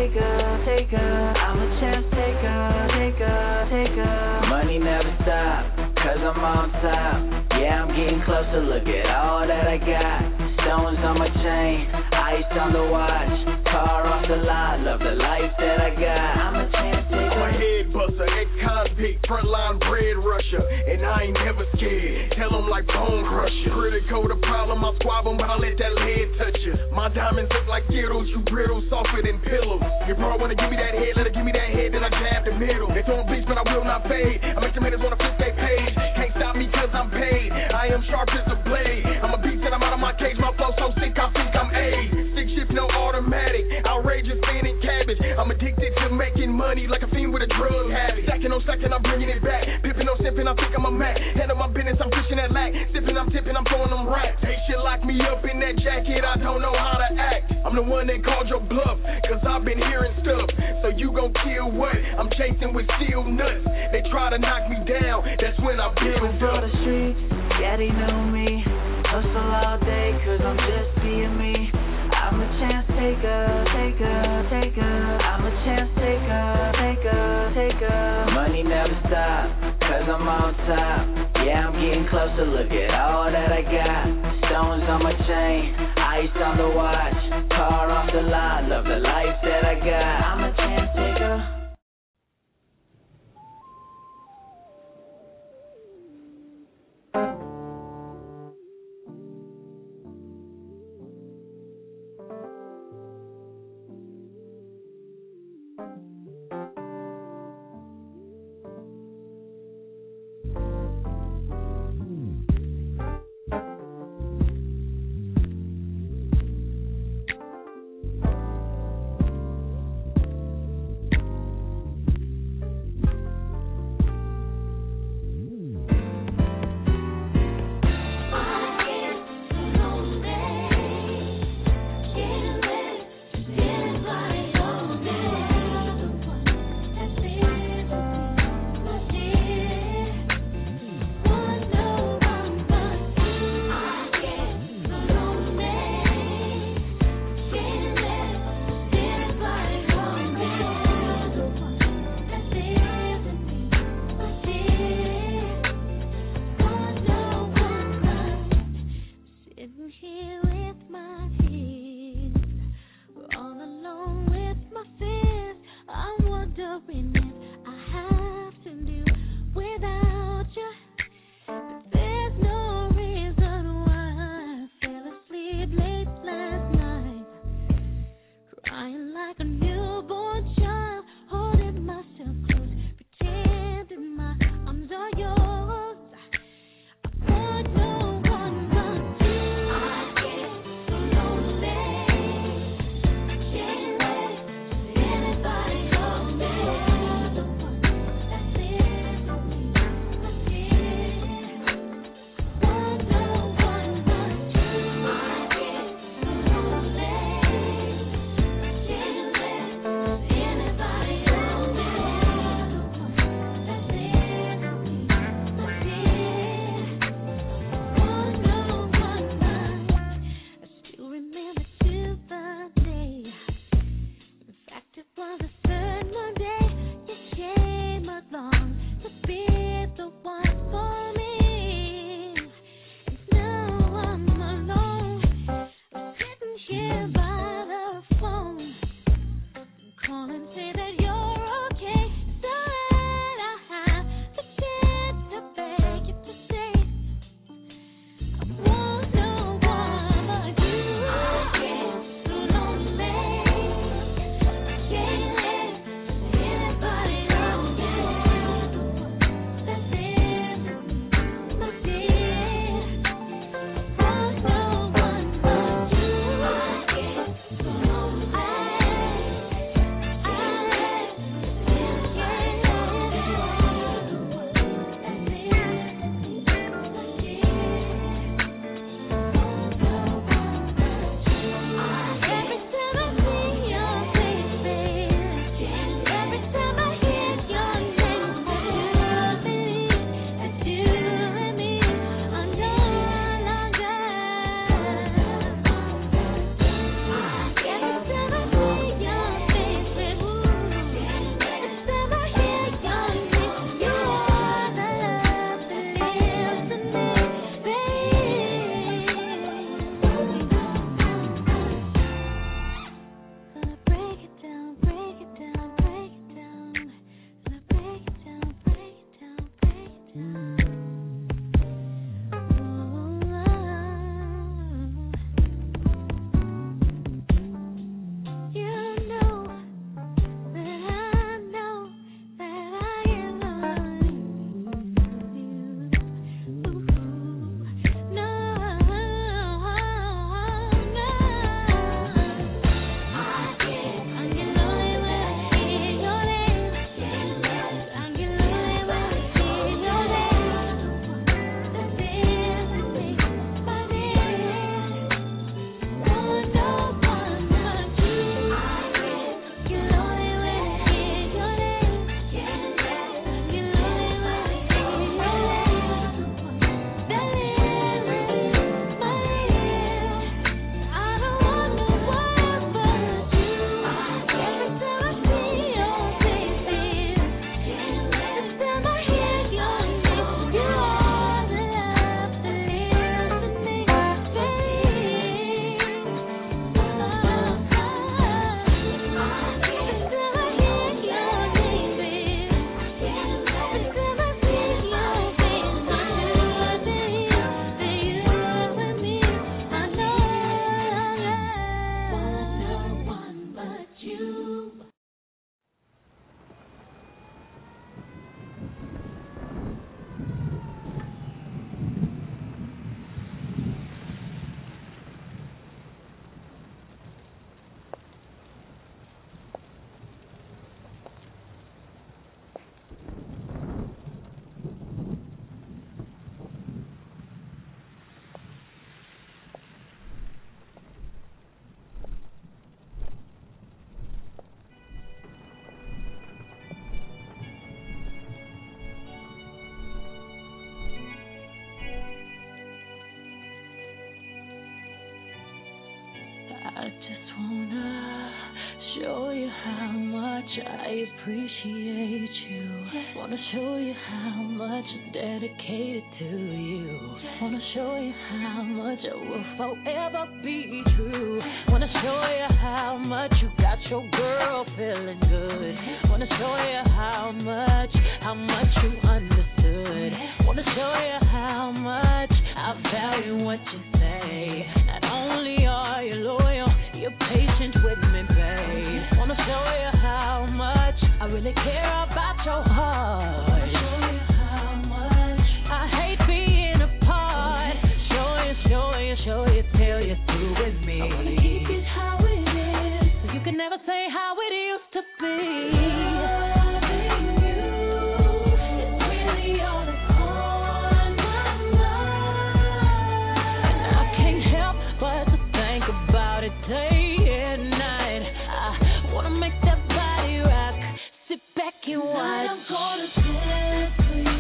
I'm a chance taker. Money never stop, cause I'm on top. Yeah, I'm getting closer, look at all that I got. Stones on my chain, ice on the watch. Car off the lot, love the life that I got. I'm a chance taker. I'm a head buster, ex-convict, frontline bread rusher. And I ain't never scared. Tell them like bone crusher. Critical the problem, I squab them, but I let that lead touch you. My diamonds look like Skittles, you brittle, softer than pillows. Your bro wanna give me that head, let her give me that head, then I jab the middle. They throwing beats, but I will not fade. I make them hitters wanna flip their page. Can't stop me cause I'm paid. I am sharp as a blade. I'm a beast and I'm out of my cage. My flow so sick, I think I'm A. Stick shift, no automatic. Outrageous, spinning cabbage. I'm addicted to making money like a fiend with a drug habit. Stacking on stacking, I'm bringing it back. Pippin' on sipping, I think I'm a Mac. Handle my business, I'm pushing that lack. Sipping, I'm tipping, I'm throwing them racks. They shit lock me up in that jacket, I don't know how to act. I'm the one that called your bluff, cause I've been hearing stuff. So you gon' kill what? I'm chasing with steel nuts. They try to knock me down, that's when I build for up. the streets, yeah, they know me. Hustle all day, cause I'm just being me. I'm a chance taker, I'm a chance taker. Money never stop, cause I'm on top. Yeah, I'm getting closer, look at all that I got. Stones on my chain, ice on the watch. Car off the lot, love the life that I got. I'm a chance taker. I just wanna show you how much I appreciate you. Wanna show you how much I'm dedicated to you. Wanna show you how much I will forever be true. Wanna show you how much you got your girl feeling good. Wanna show you how much you understood. Wanna show you how much I value what you say. Not only are you loyal, you're patient with me, babe. Wanna show you how much I really care about your heart. Wanna show you how much I hate being apart. Show you till you're through with me. I wanna keep it how it is, so you can never say how it used to be. Day and night, I wanna make that body rock. Sit back and watch. Tonight I'm gonna dance for you.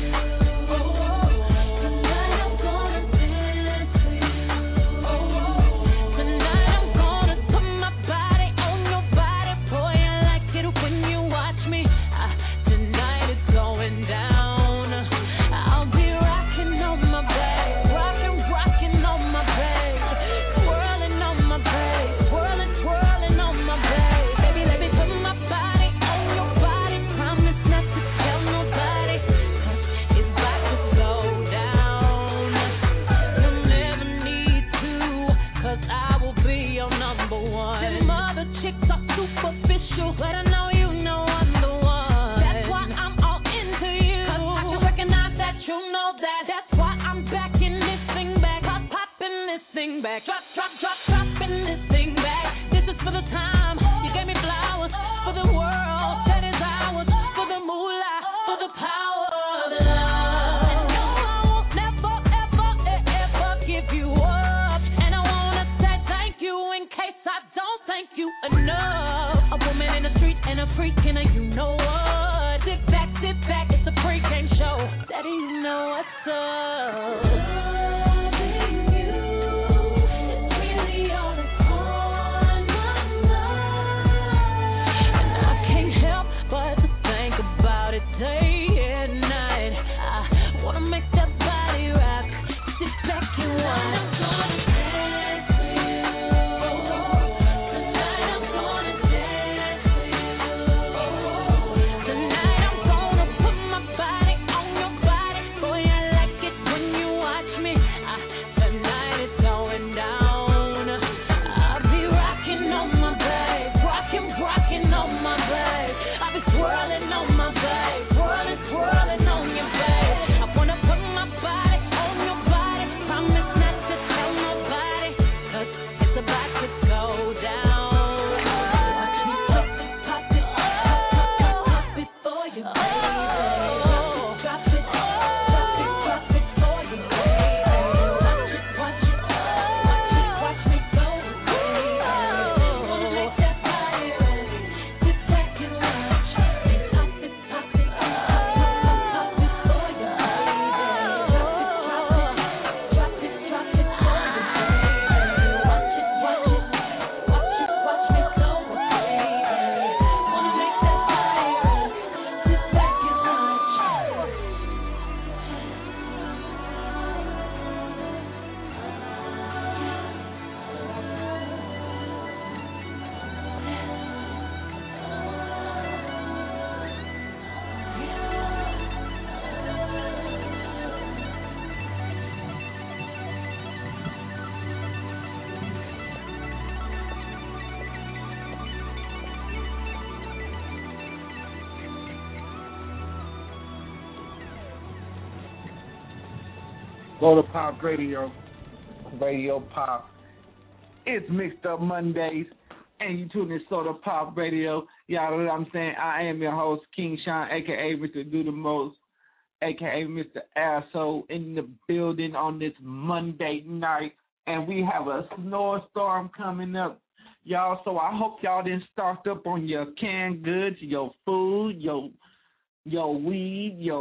Tonight I'm gonna dance for you. Tonight I'm gonna put my body on your body. Boy, I like it when you watch me. Tonight it's going down. I'll be rocking on my back, rocking on my back, twirling on my back. Twirling on my back. Baby, let me put my body on your body. Promise not to tell nobody, 'cause it's about to go down. You'll never need to, 'cause I will be your number one. Them other chicks are superficial, but I know you know I'm the one. That's why I'm all into you, 'cause I can recognize that you know that. That's why I'm backing this thing back, popping this thing back, dropping this thing back. This is for the time you gave me flowers, for the world that is ours, for the moolah, for the power of love. And no, I won't never, ever give you up. And I wanna say thank you in case I don't thank you enough. A woman in the street and a freak in a you know what. Sit back, it's a pre-game show. Daddy, you know what's up. Day and night, I wanna make that body rock. Sit back and watch. I'm gonna dance for you. Tonight I'm gonna dance for you. Tonight I'm gonna put my body on your body. Boy, I like it when you watch me. Tonight it's going down. I'll be rocking on my back, rocking on my back. I'll be twirling on my back. Twirling on your back. I wanna put my body on your body. Promise not to tell nobody, 'cause it's about to go down. Watch me pop it for you, baby. Drop it for you, baby. Watch me go, baby. Wanna make that body ready. Sit back and watch. Pop it. Soda Pop Radio Pop. It's Mixed Up Mondays, and you tune in Soda Pop Radio. Y'all know what I'm saying? I am your host, King Sean, a.k.a. Mr. Do The Most, a.k.a. Mr. Asshole, in the building on this Monday night, and we have a snowstorm coming up, y'all, so I hope y'all didn't stock up on your canned goods, your food, your weed, your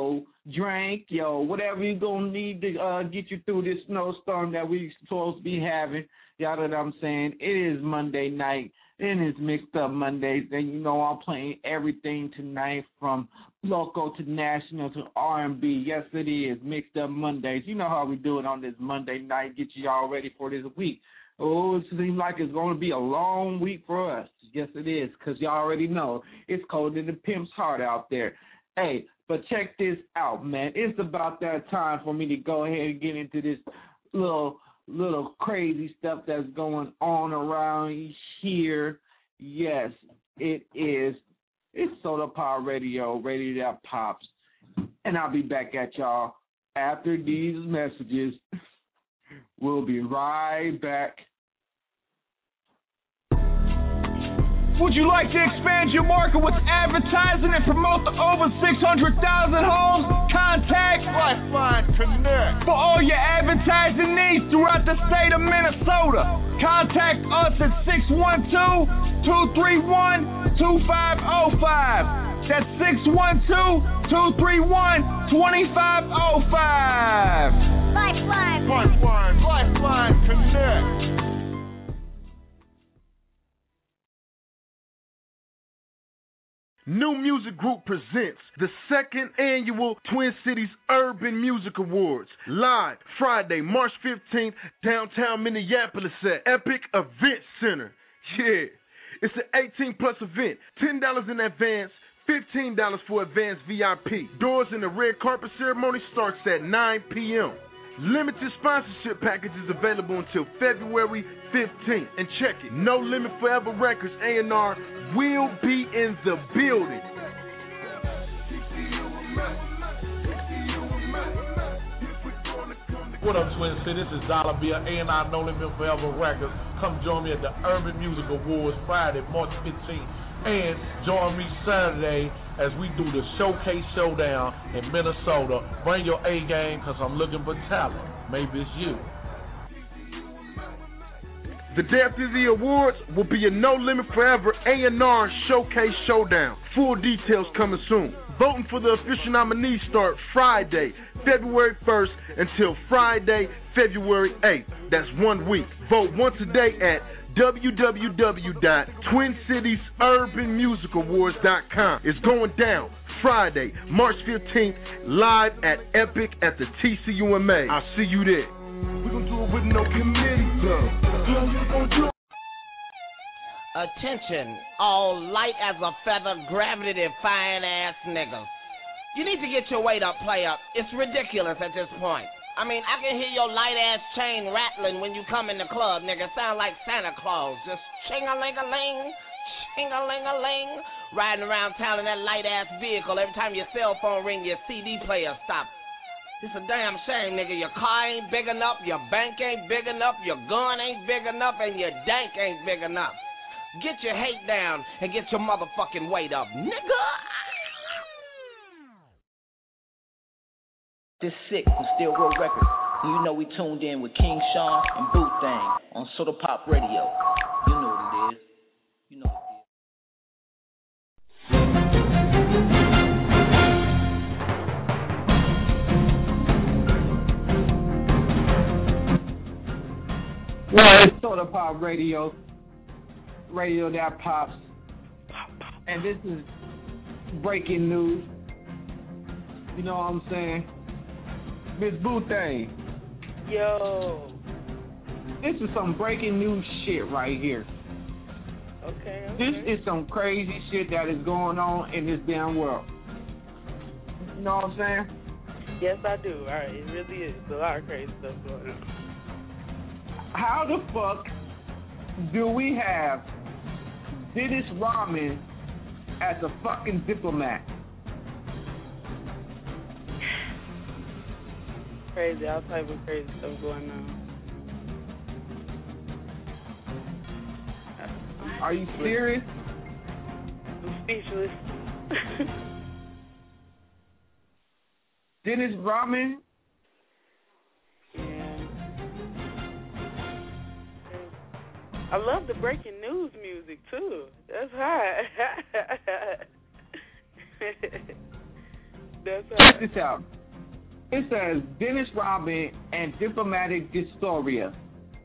drink, whatever you're going to need to get you through this snowstorm that we supposed to be having. Y'all know what I'm saying? It is Monday night, and it's Mixed Up Mondays, and I'm playing everything tonight from local to national to R&B. Yes, it is Mixed Up Mondays. You know how we do it on this Monday night, get you all ready for this week. Oh, it seems like it's going to be a long week for us. Yes, it is, because y'all already know it's colder than the pimp's heart out there. Hey, but check this out, man. It's about that time for me to go ahead and get into this little crazy stuff that's going on around here. Yes, it is. It's Soda Pop Radio, Radio That Pops. And I'll be back at y'all after these messages. We'll be right back. Would you like to expand your market with advertising and promote the over 600,000 homes? Contact Lifeline Connect for all your advertising needs throughout the state of Minnesota. Contact us at 612-231-2505. That's 612-231-2505. Lifeline Connect. New Music Group presents the second annual Twin Cities Urban Music Awards, live Friday, March 15th, downtown Minneapolis at Epic Event Center. Yeah, it's an 18-plus event, $10 in advance, $15 for advanced VIP. Doors in the red carpet ceremony starts at 9 p.m. Limited sponsorship packages available until February 15th. And check it, No Limit Forever Records A&R will be in the building. What up, Twin City? This is Dollar Bill, A&R No Limit Forever Records. Come join me at the Urban Music Awards Friday, March 15th. And join me Saturday as we do the Showcase Showdown in Minnesota. Bring your A game because I'm looking for talent. Maybe it's you. The day after the awards will be a No Limit Forever A&R Showcase Showdown. Full details coming soon. Voting for the official nominees start Friday, February 1st until Friday, February 8th. That's 1 week. Vote once a day at www.TwinCitiesUrbanMusicAwards.com. It's going down Friday, March 15th, live at Epic at the TCUMA. I'll see you there. We're going to do it with no committee, Attention, all light as a feather, gravity-defying ass niggas. You need to get your weight up, player. It's ridiculous at this point. I mean, I can hear your light-ass chain rattling when you come in the club, nigga. Sound like Santa Claus. Just ching-a-ling-a-ling, ching-a-ling-a-ling. Riding around town in that light-ass vehicle. Every time your cell phone ring, your CD player stop. It's a damn shame, nigga. Your car ain't big enough, your bank ain't big enough, your gun ain't big enough, and your dank ain't big enough. Get your hate down and get your motherfucking weight up, nigga. This sick from Still Real Records. And you know we tuned in with King Sean and Boot Thang on Soda Pop Radio. You know what it is. You know what it is. Well, it's Soda Pop Radio. Radio That Pops. And this is breaking news. You know what I'm saying? Miss Boothang. Yo. This is some breaking news shit right here. Okay. This is some crazy shit that is going on in this damn world. You know what I'm saying? Yes, I do. All right, it really is. A lot of crazy stuff going on. How the fuck do we have Dennis Rodman as a fucking diplomat? Crazy, all type of crazy stuff going on. Are you serious? I'm speechless. Dennis Rodman? Yeah. I love the breaking news music too. That's hot. That's hot. Check this out. It says Dennis Rodman and diplomatic dysphoria.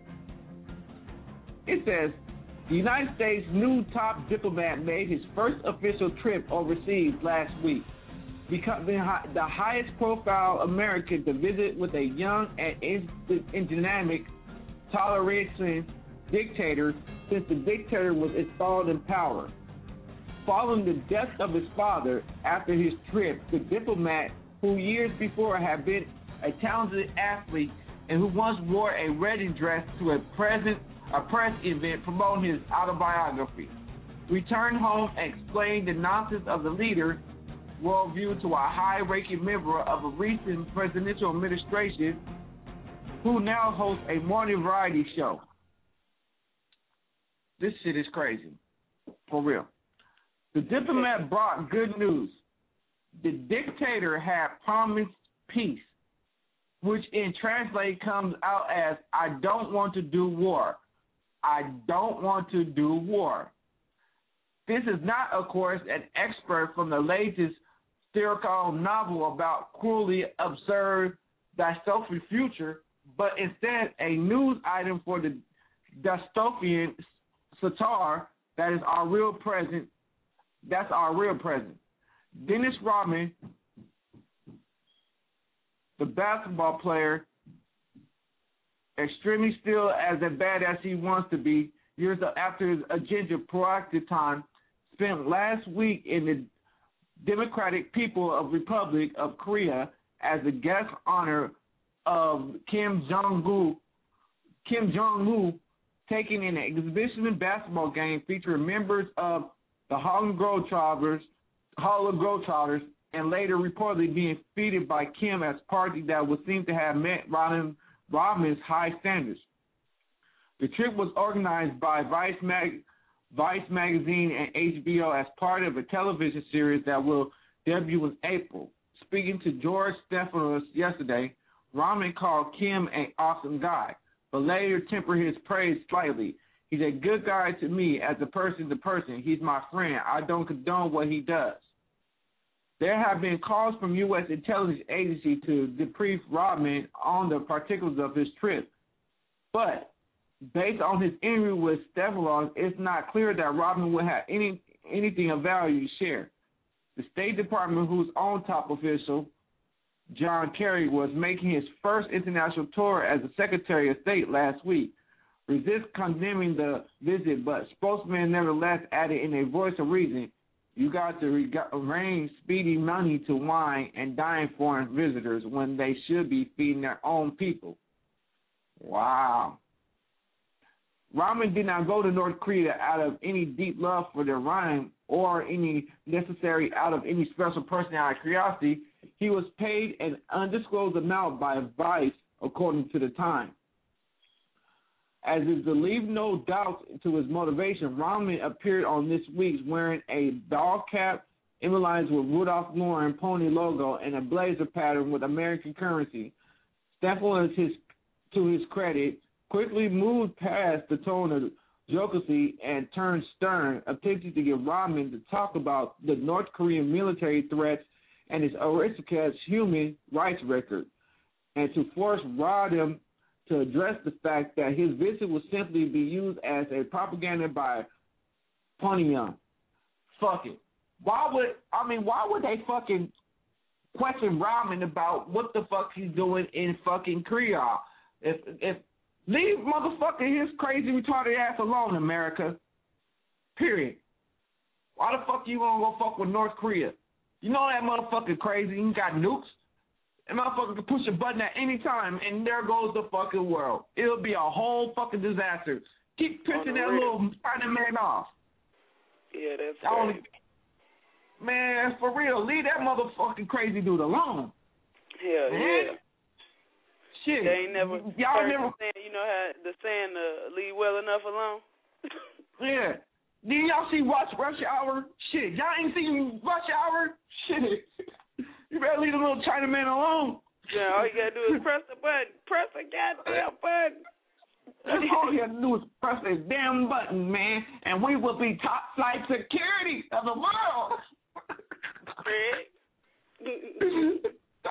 It says the United States' new top diplomat made his first official trip overseas last week, becoming the highest profile American to visit with a young and dynamic totalitarian dictator since the dictator was installed in power. Following the death of his father after his trip, the diplomat, who years before had been a talented athlete and who once wore a wedding dress to a press event promoting his autobiography, returned home and explained the nonsense of the leader worldview to a high-ranking member of a recent presidential administration who now hosts a morning variety show. This shit is crazy. For real. The diplomat brought good news. The dictator had promised peace, which in translate comes out as, I don't want to do war. I don't want to do war. This is not, of course, an expert from the latest satirical novel about cruelly absurd dystopian future, but instead a news item for the dystopian satire that is our real present. That's our real present. Dennis Rodman, the basketball player, extremely still as bad as he wants to be, years after his agenda proactive time, spent last week in the Democratic People of Republic of Korea as the guest honor of Kim Jong-un, taking an exhibition basketball game featuring members of the Harlem Globetrotters, and later reportedly being defeated by Kim as party that would seem to have met Rodman's high standards. The trip was organized by Vice Magazine and HBO as part of a television series that will debut in April. Speaking to George Stephanopoulos yesterday, Rodman called Kim an awesome guy, but later tempered his praise slightly. He's a good guy to me as a person to person. He's my friend. I don't condone what he does. There have been calls from U.S. intelligence agency to debrief Rodman on the particulars of his trip. But based on his interview with Stephanopoulos, it's not clear that Rodman would have anything of value to share. The State Department, whose own top official, John Kerry, was making his first international tour as the Secretary of State last week, resist condemning the visit, but spokesman nevertheless added in a voice of reason, you got to arrange speedy money to wine and dine foreign visitors when they should be feeding their own people. Wow. Rodman did not go to North Korea out of any deep love for the rhyme or any necessary out of any special personality curiosity. He was paid an undisclosed amount by Vice, according to the Times. As is to leave no doubt to his motivation, Rodman appeared on this week's wearing a ball cap emblazoned with Rudolph Lauren pony logo and a blazer pattern with American currency. Stephanopoulos, to his credit, quickly moved past the tone of jocousy and turned stern, attempting to get Rodman to talk about the North Korean military threats and his aristocrat's human rights record, and to force Rodman to address the fact that his visit would simply be used as a propaganda by Pyongyang. Fuck it. Why would they fucking question Rodman about what the fuck he's doing in fucking Korea? If leave motherfucker his crazy retarded ass alone, America. Period. Why the fuck you gonna go fuck with North Korea? You know that motherfucker crazy. He got nukes. That motherfucker can push a button at any time, and there goes the fucking world. It'll be a whole fucking disaster. Keep pissing that little Spider-Man off. Yeah, that's right. Man, for real, leave that motherfucking crazy dude alone. Hell yeah. Shit. They ain't never y'all never saying, you know how the saying leave well enough alone? Yeah. Did y'all see Watch Rush Hour? Shit. Y'all ain't seen Rush Hour? Shit. You better leave the little Chinaman alone. Yeah, all you gotta do is press the button. Press the goddamn button. All you have to do is press this damn button, man, and we will be top flight security of the world. Top flight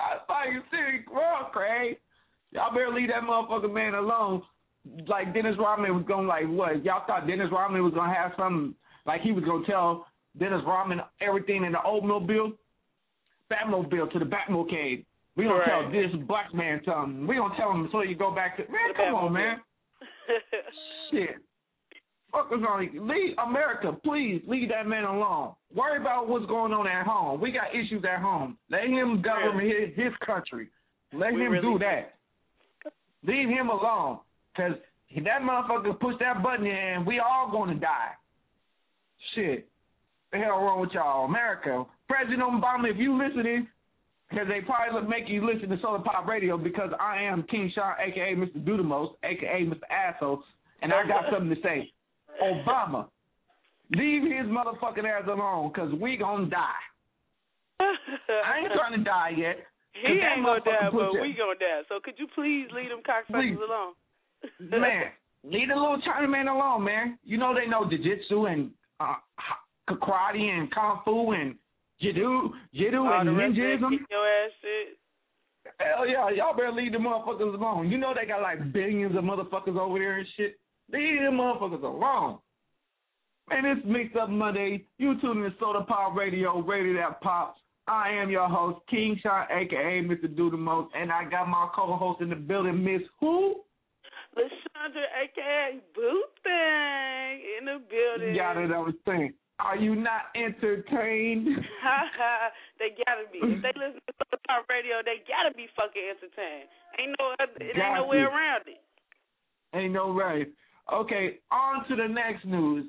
you serious? Wrong, Craig. Y'all better leave that motherfucking man alone. Like Dennis Rodman was going like what? Y'all thought Dennis Rodman was going to have something, like he was going to tell Dennis Rodman everything in the Batmobile to the Batmobile cave. We going to tell this black man something. We going to tell him so you go back to, man, come on, man. Shit. Fuckers on. Leave America, please leave that man alone. Worry about what's going on at home. We got issues at home. Let him govern his country. Let him do that. Leave him alone. Because that motherfucker push that button in, we all going to die. Shit. The hell wrong with y'all? America. President Obama, if you listening, because they probably make you listen to Solar Pop Radio because I am King Sean, a.k.a. Mr. Do the Most, a.k.a. Mr. Asshole, and I got something to say. Obama, leave his motherfucking ass alone because we going to die. I ain't trying to die yet. He ain't going to die, but we going to die. So could you please leave them cocksuckers alone? Man, leave the little China man alone, man. You know they know jiu-jitsu and karate and kung fu and judo and ninjaism. Your ass shit. Hell yeah, y'all better leave the motherfuckers alone. You know they got like billions of motherfuckers over there and shit. Leave them motherfuckers alone. Man, it's Mixed Up Monday. You tuning in Soda Pop Radio, Radio That Pops. I am your host, King Sean, a.k.a. Mr. Do the Most, and I got my co-host in the building, Miss Who? LaShondra, a.k.a. Boo Thing, in the building. You gotta understand. Are you not entertained? They gotta be. If they listen to Soda Pop Radio, they gotta be fucking entertained. Ain't no way around it. Ain't no way. Okay, on to the next news.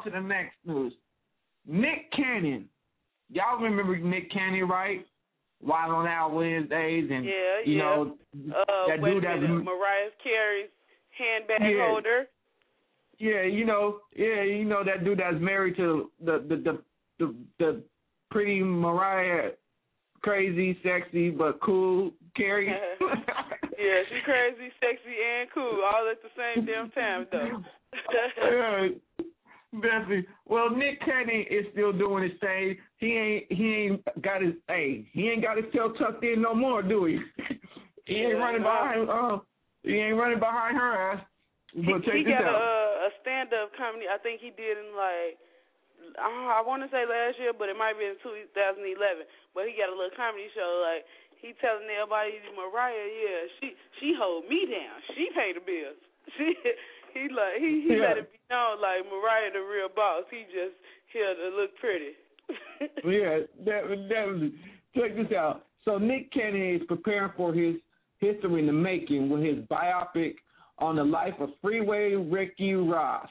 Nick Cannon. Y'all remember Nick Cannon, right? Wild on Out Wednesdays and you know that dude that's Mariah Carey's handbag holder. Yeah, you know that dude that's married to the pretty Mariah, crazy, sexy but cool Carey. Yeah, she crazy, sexy, and cool all at the same damn time though. Definitely. Well, Nick Cannon is still doing his thing. He ain't got his tail tucked in no more, do he? He ain't running behind her ass. But he got a stand-up comedy. I think he did in I want to say last year, but it might be in 2011. But he got a little comedy show. Like he telling everybody, Mariah, she hold me down. She pay the bills. He let it be known like Mariah the real boss. He just here to look pretty. Yeah, definitely. Check this out. So Nick Cannon is preparing for his history in the making with his biopic on the life of Freeway Ricky Ross.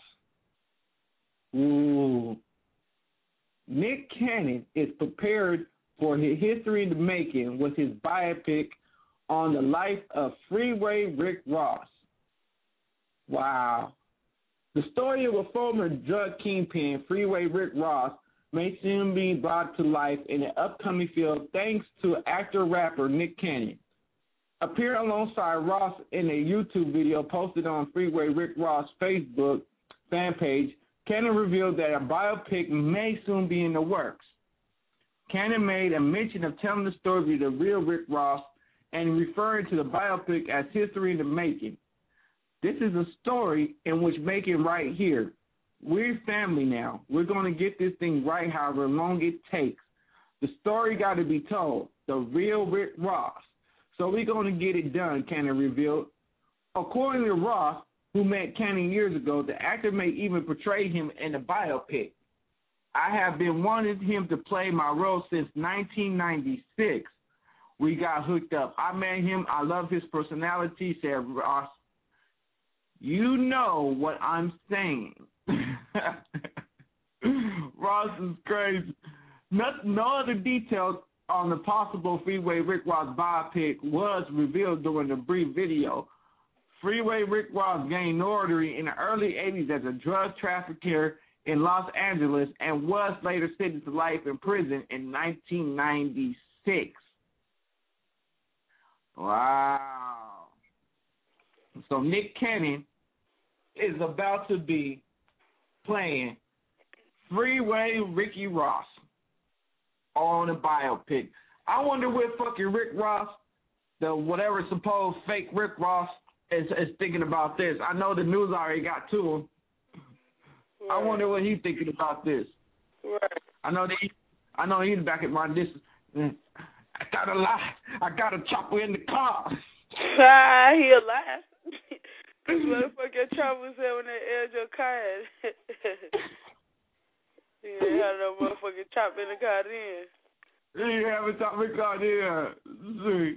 Ooh. Nick Cannon is prepared for his history in the making with his biopic on the life of Freeway Rick Ross. Wow. The story of a former drug kingpin, Freeway Rick Ross, may soon be brought to life in the upcoming film thanks to actor-rapper Nick Cannon. Appearing alongside Ross in a YouTube video posted on Freeway Rick Ross' Facebook fan page, Cannon revealed that a biopic may soon be in the works. Cannon made a mention of telling the story of the real Rick Ross and referring to the biopic as history in the making. This is a story in which make it right here. We're family now. We're going to get this thing right however long it takes. The story got to be told. The real Rick Ross. So we're going to get it done, Cannon revealed. According to Ross, who met Cannon years ago, the actor may even portray him in the biopic. I have been wanting him to play my role since 1996. We got hooked up. I met him. I love his personality, said Ross. You know what I'm saying. Ross is crazy. No other details on the possible Freeway Rick Ross biopic was revealed during the brief video. Freeway Rick Ross gained notoriety in the early 80s as a drug trafficker in Los Angeles and was later sentenced to life in prison in 1996. Wow. So Nick Cannon is about to be playing Freeway Ricky Ross on a biopic. I wonder where fucking Rick Ross the whatever supposed fake Rick Ross is thinking about this. I know the news already got to him. Right. I wonder what he's thinking about this. Right. I know he's back at my distance. I gotta lie. I got a chopper in the car. He'll laugh. This motherfucker chopper was there when they aired your car. You ain't had no motherfucking chopper in the car then. You have a chopper in the car then. See.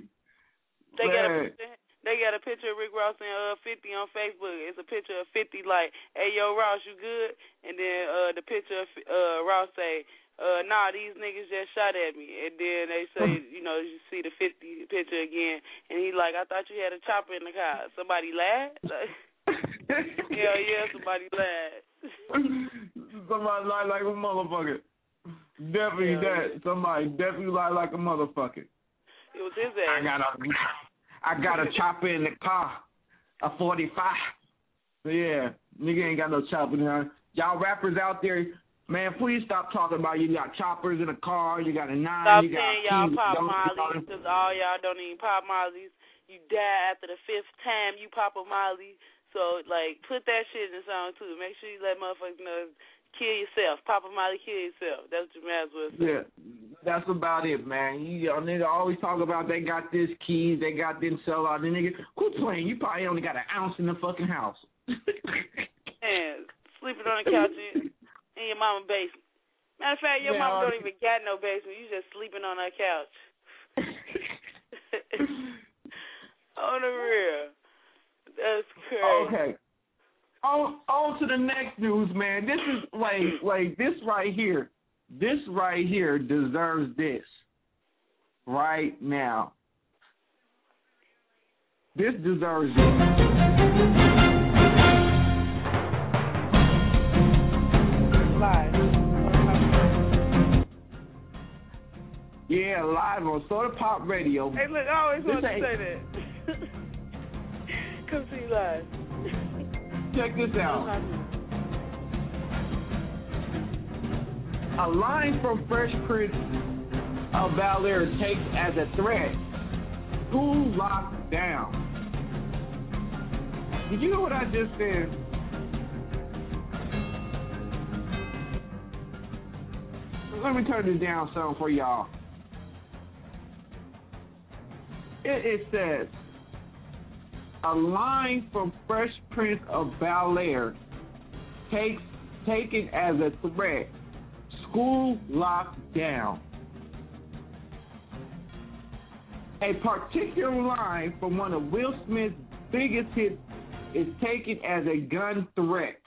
They got a picture of Rick Ross and 50 on Facebook. It's a picture of 50 like, hey, yo, Ross, you good? And then the picture of Ross say, nah, these niggas just shot at me. And then they say, you see the 50 picture again. And he like, I thought you had a chopper in the car. Somebody lied? Hell yeah, somebody lied. Somebody lied like a motherfucker. Definitely that. Somebody definitely lied like a motherfucker. It was his ass. I got a chopper in the car, a 45. So yeah, nigga ain't got no chopper in there. Y'all rappers out there, man, please stop talking about you got choppers in a car, you got a 9, stop you got saying y'all pop mollies, because all y'all don't even pop mollies. You die after the 5th time you pop a molly. So, like, put that shit in the song, too. Make sure you let motherfuckers know, kill yourself. Pop a molly, kill yourself. That's what you might as well say. Yeah, that's about it, man. Y'all nigga always talk about they got this keys, they got them sell out. The nigga, quit playing. You probably only got an ounce in the fucking house. Man, sleeping on the couch in your mama's basement. Matter of fact, your mama don't even got no basement. You just sleeping on her couch. On the real. That's crazy. Okay. On to the next news, man. This is like this right here. This right here deserves this right now. This deserves this. Live. Yeah, live on Soda Pop Radio. Hey, look, I always wanted to say that. Come see live. Check this out. A line from Fresh Prince of Bel-Air takes as a threat. School locked down. Did you know what I just said? Let me turn this down some for y'all. It says, a line from Fresh Prince of Bel-Air taken as a threat. School locked down. A particular line from one of Will Smith's biggest hits is taken as a gun threat.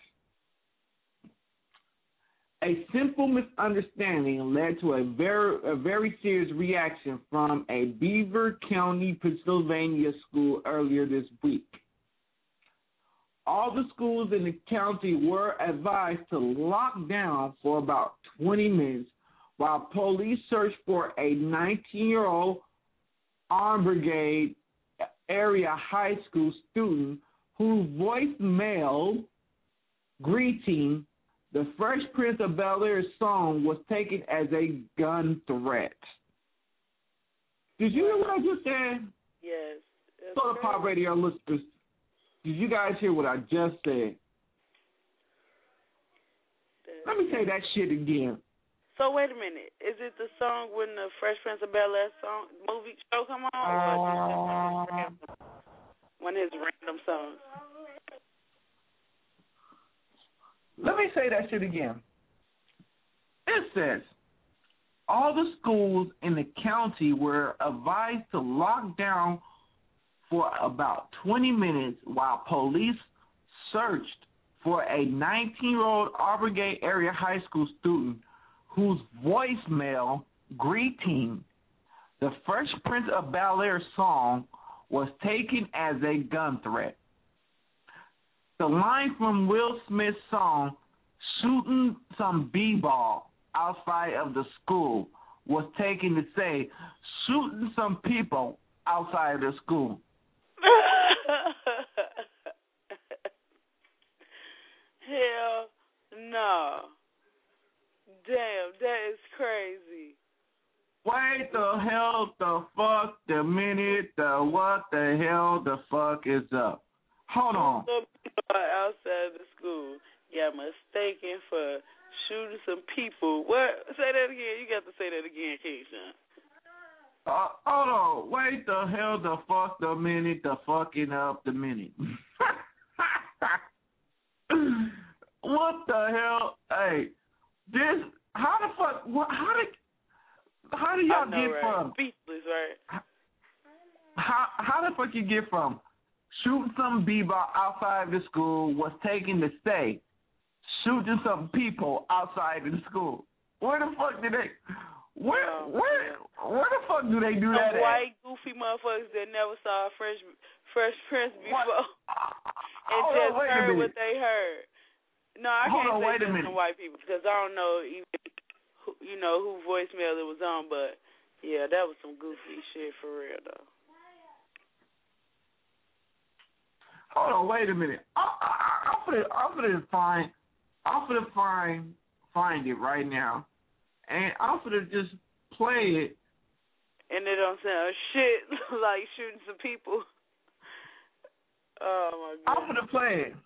A simple misunderstanding led to a very serious reaction from a Beaver County, Pennsylvania school earlier this week. All the schools in the county were advised to lock down for about 20 minutes while police searched for a 19-year-old Armed Brigade area high school student who voicemailed greeting the Fresh Prince of Bel-Air song was taken as a gun threat. Did you hear what I just said? Yes. Soda Pop Radio listeners, did you guys hear what I just said? Let me say that shit again. So wait a minute. Is it the song when the Fresh Prince of Bel-Air song movie show come on, or is it just one of his random songs? Let me say that shit again. It says, all the schools in the county were advised to lock down for about 20 minutes while police searched for a 19-year-old Auburn Gate area high school student whose voicemail greeting the Fresh Prince of Bel-Air song was taken as a gun threat. The line from Will Smith's song, shooting some b-ball outside of the school, was taken to say, shooting some people outside of the school. Hell no. Damn, that is crazy. Wait the hell the fuck the minute the this up. Hold on. Outside the school, got mistaken for shooting some people. What? Say that again. You got to say that again, King Sean. Hold on. Wait the hell the fuck the minute, the fucking up the minute. What the hell? Hey, this, how the fuck, how do y'all get from? Speechless, right? How the fuck you get from shooting some b-ball outside the school was taken to stay, shooting some people outside the school? Where the fuck did they? Where the fuck do they do that? Some white goofy motherfuckers that never saw a Fresh Prince before and just heard what they heard. No, I can't say just some white people because I don't know even who voicemail it was on, but yeah, that was some goofy shit for real though. Hold on, wait a minute. I'm gonna find it right now, and I'm gonna just play it. And it don't sound shit like shooting some people. Oh my god. I'm gonna play it.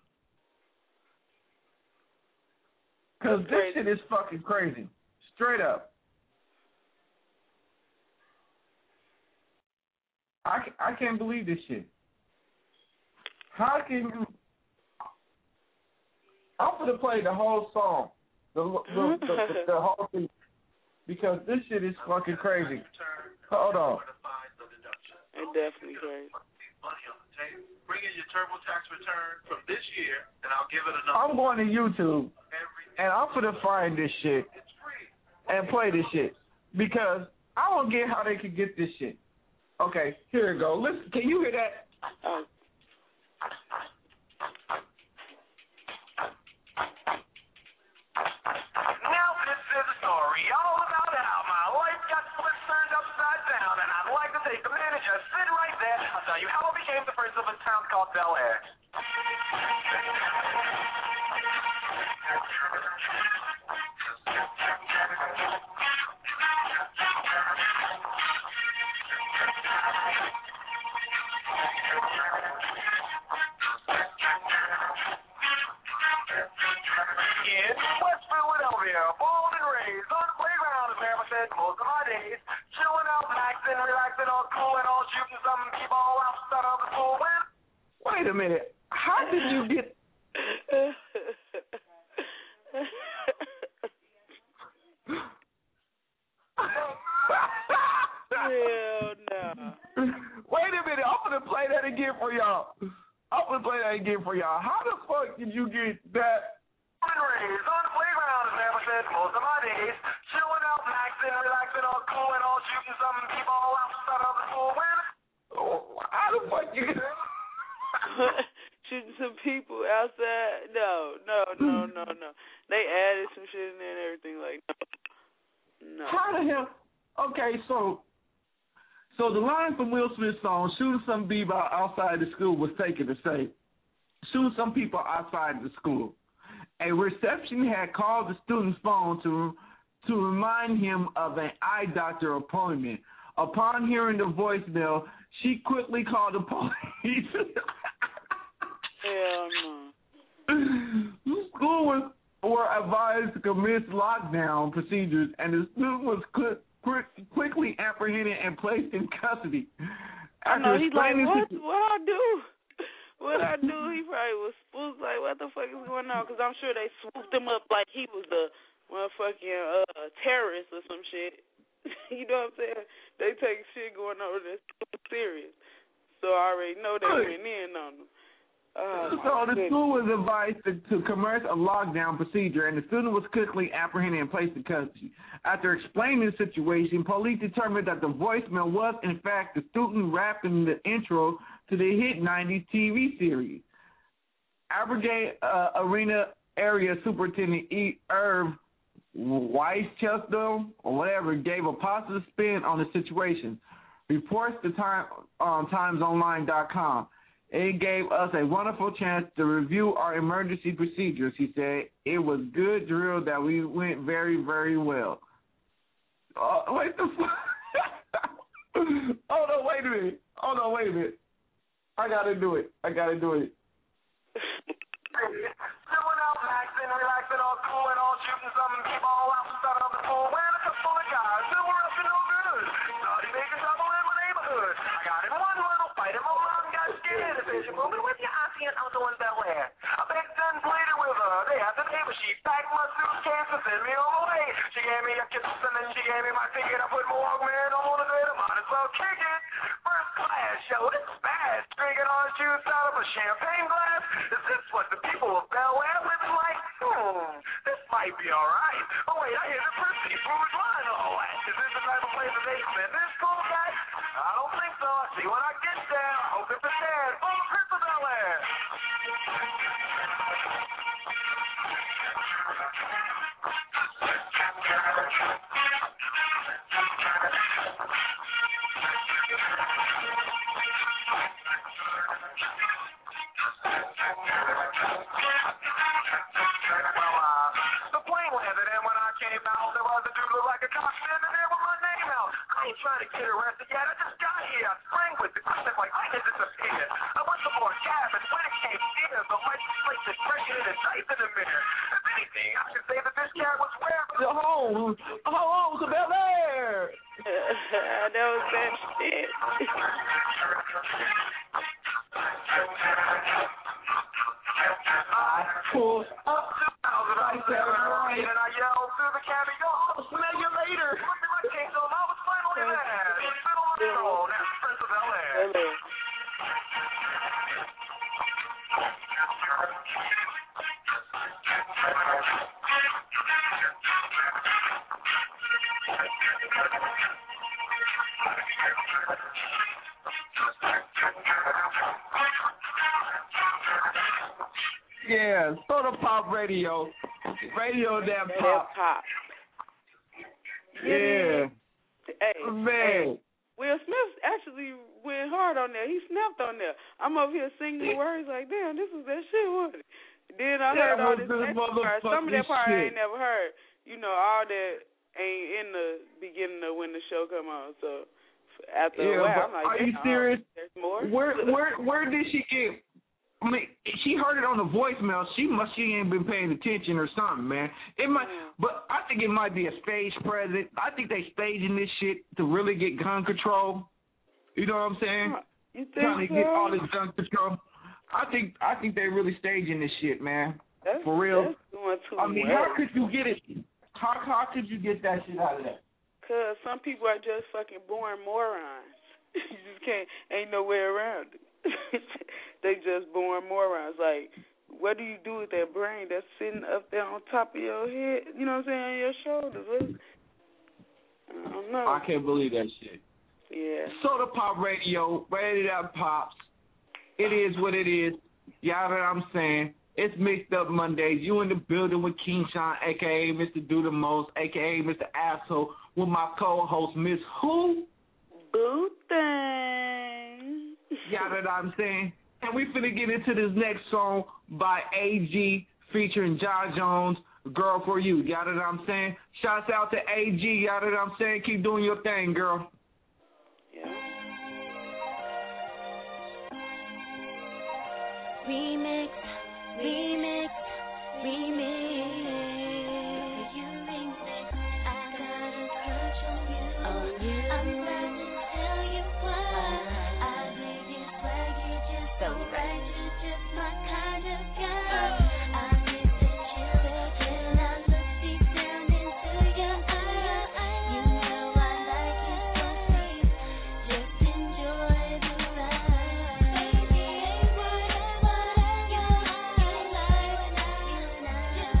Cause this shit is fucking crazy. Straight up. I can't believe this shit. How can you? I'm gonna play the whole song, the whole thing, because this shit is fucking crazy. Hold on. It's definitely crazy. Bring in your TurboTax return from this year, and I'll give it another. I'm going to YouTube, and I'm gonna find this shit and play this shit because I don't get how they could get this shit. Okay, here we go. Listen, can you hear that? Now this is a story all about how my life got turned upside down, and I'd like to take a minute, just sit right there. I'll tell you how I became the prince of a town called Bel Air. Most of my days, chilling out, relaxing, all cool and all shooting some b-ball outside of the school. Wait a minute. How did you get? Hell no. Wait a minute. I'm gonna play that again for y'all. How the fuck did you get that? Raised on the playground, as Mama said, most of my days, chilling out, relaxing, all cool and all shooting some b-ball outside of the school. How the fuck you get? Shooting some people outside? No. They added some shit in there and everything. Like, no. How the hell? Okay, so the line from Will Smith's song, shooting some b-ball outside the school, was taken to say, shooting some people outside the school. A reception had called the student's phone to remind him of an eye doctor appointment. Upon hearing the voicemail, she quickly called the police. Hell no. The school were advised to commence lockdown procedures, and the student was quickly apprehended and placed in custody. I know, he's like, what I do? What I do, he probably was spooked, like, what the fuck is going on? Because I'm sure they swooped him up like he was the motherfucking terrorist or some shit. You know what I'm saying? They take shit going on that's serious. So I already know they went in on them. So the school was advised to commence a lockdown procedure, and the student was quickly apprehended and placed in custody. After explaining the situation, police determined that the voicemail was, in fact, the student rapping the intro to the hit 90s TV series. Abrogate Arena Area Superintendent E. Irv Weisschester, or whatever, gave a positive spin on the situation. Reports to TimesOnline.com. It gave us a wonderful chance to review our emergency procedures, he said. It was good drill that we went very, very well. Wait the fuck. Hold on, wait a minute. I gotta do it. Chilling out, maxing, relaxing, all cool and all shooting some b-ball outside of the pool. When a couple of guys who were up to no good started making trouble in my neighborhood. I got in one little fight and my mom got scared. I said, "You're moving with your auntie and uncle in Bel Air." I begged and pleaded with her. They had the neighbor. She packed my suitcase and sent me on my way. She gave me a kiss and then she gave me my ticket. I put my Walkman on the bed. I might as well kick it. First class show, it's bad. Drinking orange juice out of a champagne glass. Is this what the people of Bel Air living like? This might be alright. Oh wait, I hear the prissy food line. Oh, is this the type of place that they spend this cool guy? I don't think so. I see when I get there. I hope it's prepared. Full of Chris of Bel Air. There was a dude look like a cop standing there with my name out. I ain't trying to get arrested yet. I just got here. I sprang with the quick like I had disappeared. I went to more cab and when it came near, the license plate is pressure and dice in the mirror. If anything, I should say that this cab was wearing the home to Bel Air. That was that shit. I pulled up to I said, right, and I yelled to the cabbie, "Yo, I'll smell you later." I came to him, I was finally mad. Sit on the throne, that's the Prince of Bel Air. Yeah, Soda Pop Radio that pop. Yeah. Hey, man. Will Smith actually went hard on there. He snapped on there. I'm over here singing the words like, damn, this is that shit, wasn't it? Then I heard all this next part. Some of that part I ain't never heard. You know, all that ain't in the beginning of when the show come on. So after a while, I'm like, are you serious? There's more. Where did she get? I mean, she heard it on the voicemail. She ain't been paying attention or something, man. It might, but I think it might be a stage present. I think they staging this shit to really get gun control. You know what I'm saying? You think trying to so? get all this gun control. I think they really staging this shit, man. For real. That's doing too I mean, well. how could you get it? How could you get that shit out of that? Because some people are just fucking born morons. You just can't, ain't no way around it. They just born morons. Like, what do you do with that brain that's sitting up there on top of your head? You know what I'm saying? On your shoulders. I don't know. I can't believe that shit. Yeah. Soda Pop Radio, Radio That Pops. It is what it is. Y'all know what I'm saying? It's Mixed Up Mondays. You in the building with King Sean, a.k.a. Mr. Do The Most, a.k.a. Mr. Asshole, with my co-host, Miss Who? Boo Thing. Y'all know what I'm saying? And we finna get into this next song by AG featuring John Jones, Girl For You. Y'all know what I'm saying? Shouts out to AG. Y'all know what I'm saying? Keep doing your thing, girl. Yeah. Remix. I got a crush on you. I'm glad to tell you why. I believe you swag, you just so right. You're just my kind of girl. I hit the chill till I look deep down into your eyes. You know I like it so sweet. Just enjoy the ride. Baby, ain't whatever you like.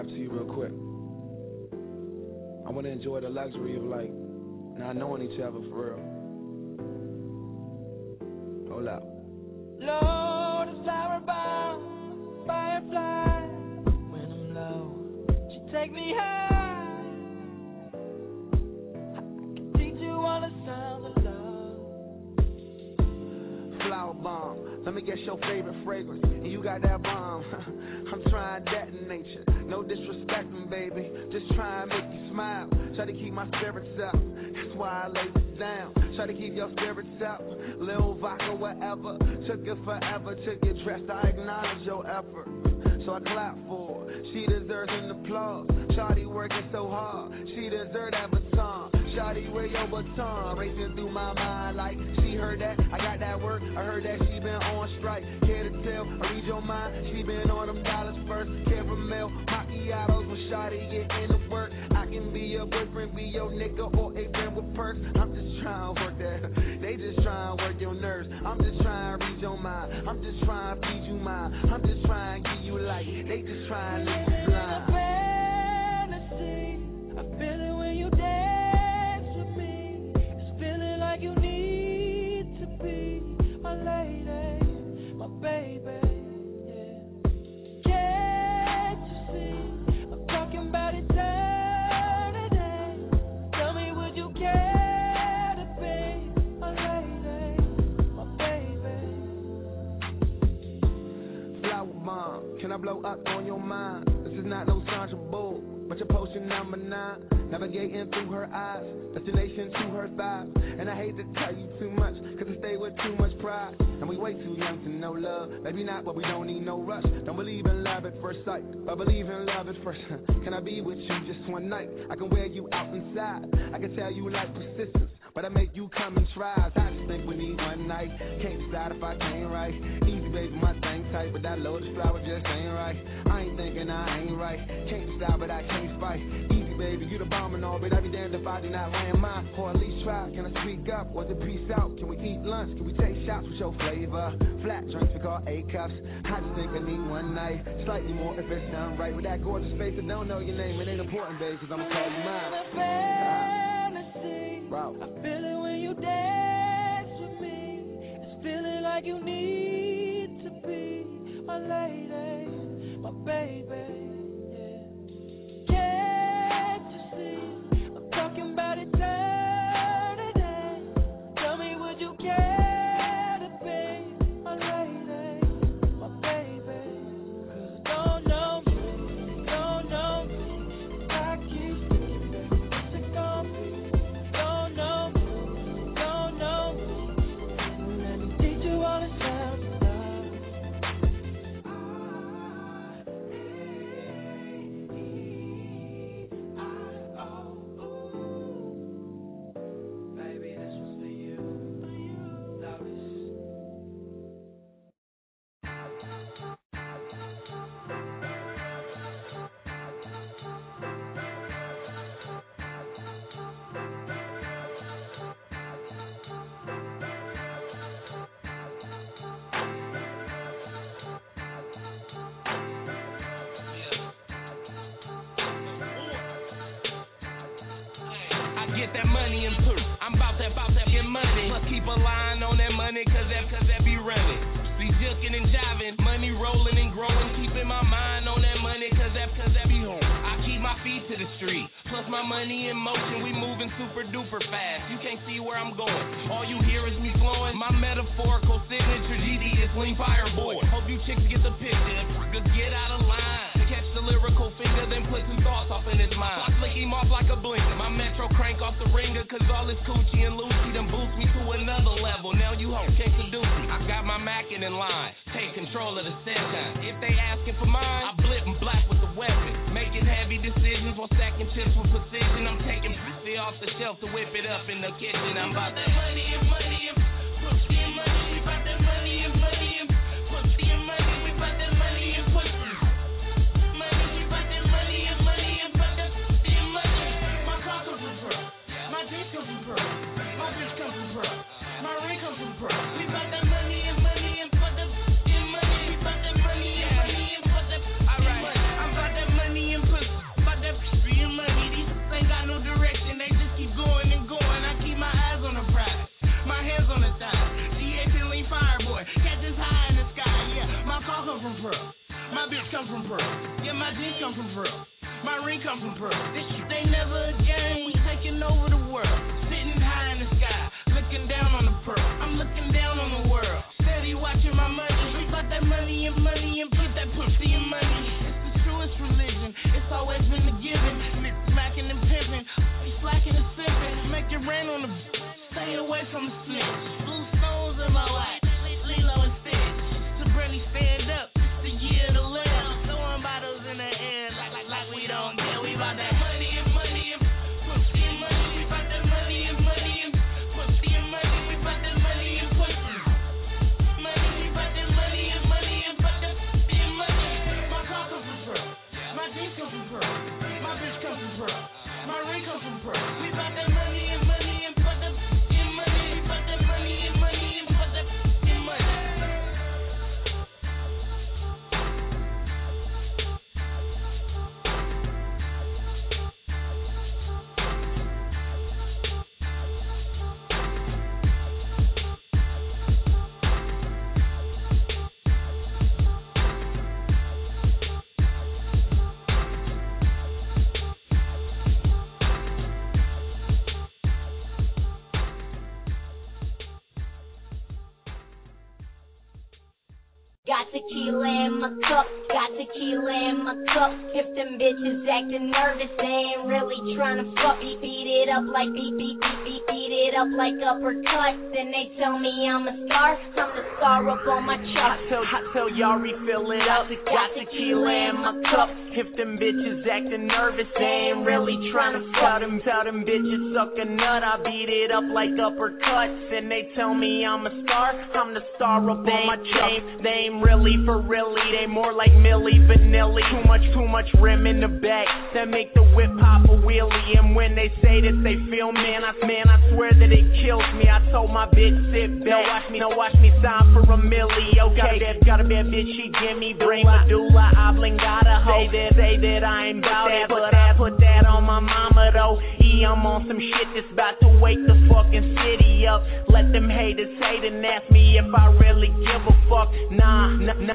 rap to you real quick. I want to enjoy the luxury of like not knowing each other for real. Hold up. Lord, a flower bound firefly. When I'm low, she take me high. I can teach you all the sounds of love. Flower bomb, let me guess your favorite fragrance. And you got that bomb. I'm trying to detonate you. No disrespecting, baby. Just try and make you smile. Try to keep my spirits up. That's why I lay this down. Try to keep your spirits up. Lil vodka, whatever. Took it forever to get dressed. I acknowledge your effort. So I clap for her. She deserves an applause. Shawty working so hard. She deserves that baton. Shawty, where your baton? Racing through my mind like she heard that. I got that work. I heard that she been on strike. Care to tell? I read your mind. She been on them dollars first. Caramel macchiatos when Shawty get into work. I can be your boyfriend, be your nigga, or a friend with purse. I'm just trying to work that. They just trying to work your nerves. I'm just trying to read your mind. I'm just trying to feed you mine. I'm just trying to give you light. They just trying to live this line. I feel it when you dance with me. It's feeling like you need to be my lady, my baby. Yeah. Can't you see? I'm talking about eternity. Tell me, would you care to be my lady, my baby? Flower bomb, can I blow up on your mind? This is not no Sandra Bullock, but your potion number 9, navigating through her eyes, destination to her thighs. And I hate to tell you too much, cause I stay with too much pride. And we way too young to know love, maybe not, but we don't need no rush. Don't believe in love at first sight, but believe in love at first. Can I be with you just one night? I can wear you out inside, I can tell you like persistence, but I make you come and try. I just think we need one night, can't decide if I can't right. Easy baby, my thing tight, but that lotus flower just ain't right. I ain't thinking I ain't right, can't decide but I can't fight. Easy baby, you the bomb and all, but I be damned if I do not land mine, or at least try. Can I speak up, or the peace out? Can we eat lunch, can we take shots with your flavor? Flat drinks we call A-cups, I just think I need one night, slightly more if it's done right. With that gorgeous face, I don't know your name, it ain't important babe, cause I'ma call you mine. Bro. I feel it when you dance with me. It's feeling like you need to be my lady, my baby. Yeah. Can't you see? I'm talking about eternity. Tell me, would you care to be my lady, my baby? 'Cause don't know me, don't know me. I keep thinking what's it gonna be? Get that money and poof. I'm about that get money. Plus keep a line on that money, cause that be running. Be juking and jiving, money rolling and growing. Keeping my mind on that money, cause that be home. I keep my feet to the street. Plus my money in motion, we moving super duper fast. You can't see where I'm going. All you hear is me flowing. My metaphorical signature GD is lean fireboard. Hope you chicks get the picture. Get out of line. Catch the lyrical finger, then put some thoughts off in his mind. I flick him off like a blinker. My metro crank off the ringer, cause all this coochie and Lucy done boost me to another level. Now you hoes can't seduce me. I got my Mackin in line. Take control of the set time. If they asking for mine, I blip and black with the weapon. Making heavy decisions while stacking chips with precision. I'm taking pussy off the shelf to whip it up in the kitchen. I'm about that money and money and pussy and money. We about that money and money and pussy and money. We about that money and pussy. Alright, I'm about that money and pussy. Pearl. My bitch come from Pearl. Yeah, my jeans come from Pearl. My ring come from Pearl. This shit ain't never a game. We taking over the world. Sitting high in the sky, looking down on the Pearl. I'm looking down on the world. Steady watching my money. We got that money and put that pussy in money. It's the truest religion. It's always been the giving. Smacking and pimping. We slacking and sipping. Make it rain on the. Stay away from the snitch. Blue stones in my life. Lilo and Stitch. Sabrina stand up. It's the year to live. Throwing bottles in the air like we don't care. We about that money and pussy and money. We about that money and pussy and money. We about that money and pussy. Money, we about that money and about that pussy and money. My car comes from Pearl. My jeans come from Pearl. My bitch comes from Pearl. My ring comes from Pearl. We about that money and about that pussy and money. We about that money and about that pussy and money. Got tequila in my cup, got tequila in my cup. If them bitches acting nervous, they ain't really tryna fuck. Beat it up like beat it up like uppercuts. Then they tell me I'm a star, I'm the star up on my chart. I tell y'all refill it up, got tequila in my cup. If them bitches acting nervous, they ain't really tryna fuck. Tell them bitches suck a nut, I beat it up like uppercuts. Then they tell me I'm a star, I'm the star up on my chart. They ain't really for really, they more like Milli Vanilli. Too much rim in the back that make the whip pop a wheelie. And when they say that they feel man, I swear that it kills me. I told my bitch sit back, no watch me sign for a milli. Okay, got a bad bitch, she give me brain medulla oblongata. Say that I ain't bout it, but I put that on my mama though. I'm on some shit that's about to wake the fucking city up. Let them haters hate and ask me if I really give a fuck. Nah,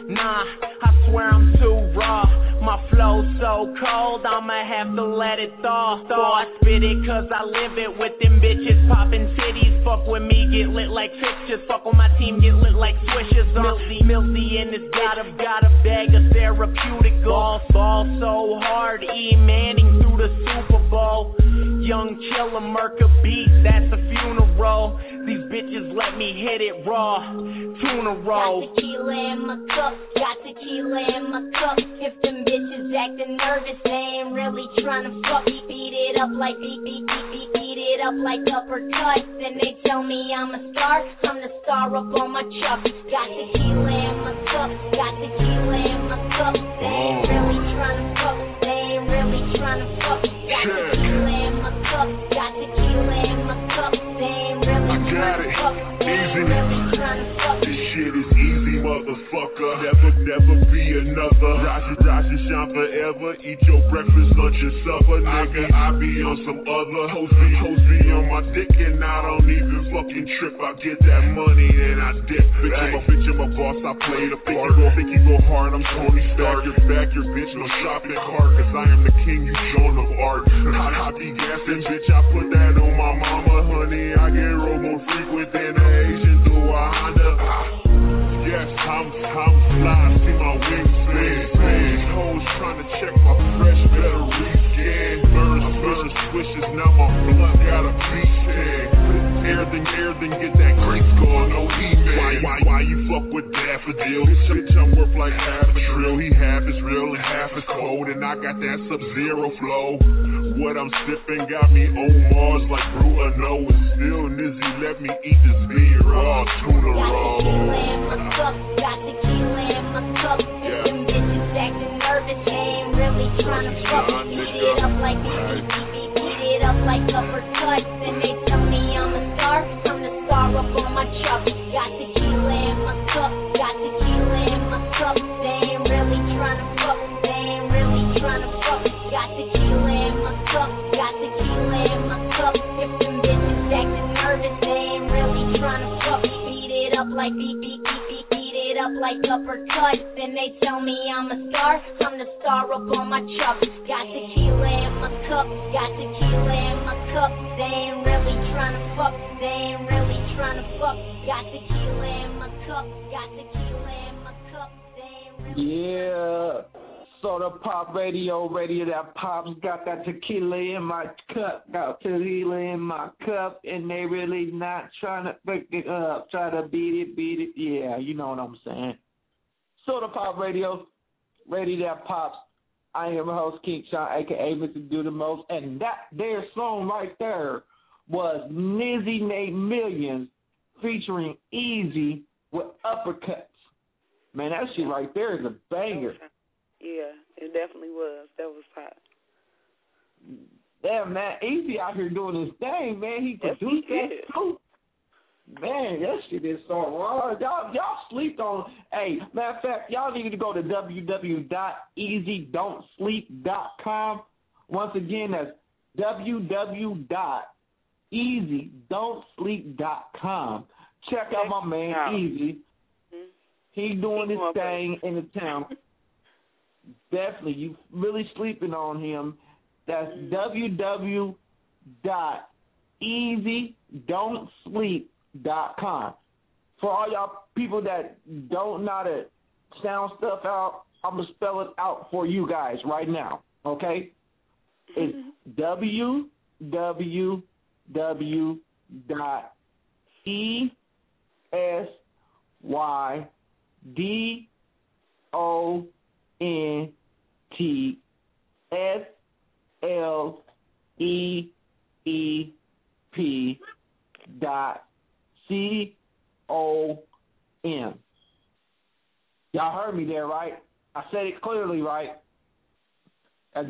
I swear I'm too raw. My flow's so cold, I'ma have to let it thaw. I spit it cause I live it with them bitches popping titties. Fuck with me, get lit like fixtures. Fuck with my team, get lit like swishers. Milsy in this got a bag of therapeuticals. Ball so hard, E. Manning through the Super Bowl. Young Killer, Merca beat, that's a funeral. These bitches let me hit it raw. Tuna roll. Got tequila in my cup, got tequila in my cup. If them bitches acting nervous, they ain't really tryna fuck. Beat it up like beat it up like uppercuts. Then they tell me I'm a star, I'm the star up on my chuck. Got tequila in my cup, got tequila in my cup. They ain't really tryna fuck, they ain't really tryna fuck. Got tequila in my cup, got tequila in my cup. They ain't really tryna fuck, they ain't really tryna fuck. This shit is easy, motherfucker. Never be another. Rashi shine forever. Eat your breakfast, lunch, and supper, nigga. I be on some other hoes be on my dick, and I don't even fucking trip. I get that money and I dip. Bitch, I'm a boss. I play the part. Think you go hard. I'm Tony Stark. Back your bitch, no shopping cart, cause I am the king. You Joan of Arc. I be gassing, bitch. I put that on my mama, honey. I get roll more frequent than an Asian do a Honda. Yes, I'm fly, see my wings spin. These hoes tryna check my fresh, better reskin. Birds, swishes, now my blood got a beast in. Everything get that great score, no email. Why you fuck with daffodils? Bitch, I'm worth like half a trill. He half is real and half is cold, and I got that Sub-Zero flow. What I'm sipping got me on Mars like Bruno, and still Nizzy let me eat this beer raw tuna roll. Got tequila in my cup. If them bitches acting nervous, they ain't really tryna fuck. Beat it up like beat it up like uppercuts. Then they tell me I'm a star, I'm the star up on my chuck. Got tequila in my cup, got tequila in my cup. They ain't really tryna fuck, they ain't really tryna fuck. Got tequila in my cup, got tequila in my cup. If them bitches acting nervous, they ain't really tryna fuck. Beat it up like beat it up like uppercuts. And they tell me I'm a star, I'm the star up on my truck. Got tequila in my cup, got tequila in my cup. They ain't really tryna fuck, they ain't really tryna fuck. Got tequila in my cup, got tequila in my cup. They ain't really Yeah. Soda Pop Radio, radio that pops. Got that tequila in my cup, got tequila in my cup, and they really not trying to pick it up, try to beat it. Yeah, you know what I'm saying. Soda Pop Radio, radio that pops. I am your host, King Sean, a.k.a. Mr. Do the Most, and that their song right there was Nizzy Nate Millions featuring Easy with Uppercuts. Man, that shit right there is a banger. Yeah, it definitely was. That was hot. Damn, man, Easy out here doing his thing, man. He produced that too. Man, that shit is so hard. Y'all sleep on. Hey, matter of fact, y'all need to go to www.easydon'tsleep.com. Once again, that's www.easydon'tsleep.com. Check out my man Easy. He's doing his thing in the town. Definitely, you really sleeping on him. That's www.easydon'tsleep.com. For all y'all people that don't know how to sound stuff out, I'm going to spell it out for you guys right now, okay? It's ESYDON'TSLEEP.com. Y'all heard me there, right? I said it clearly, right? At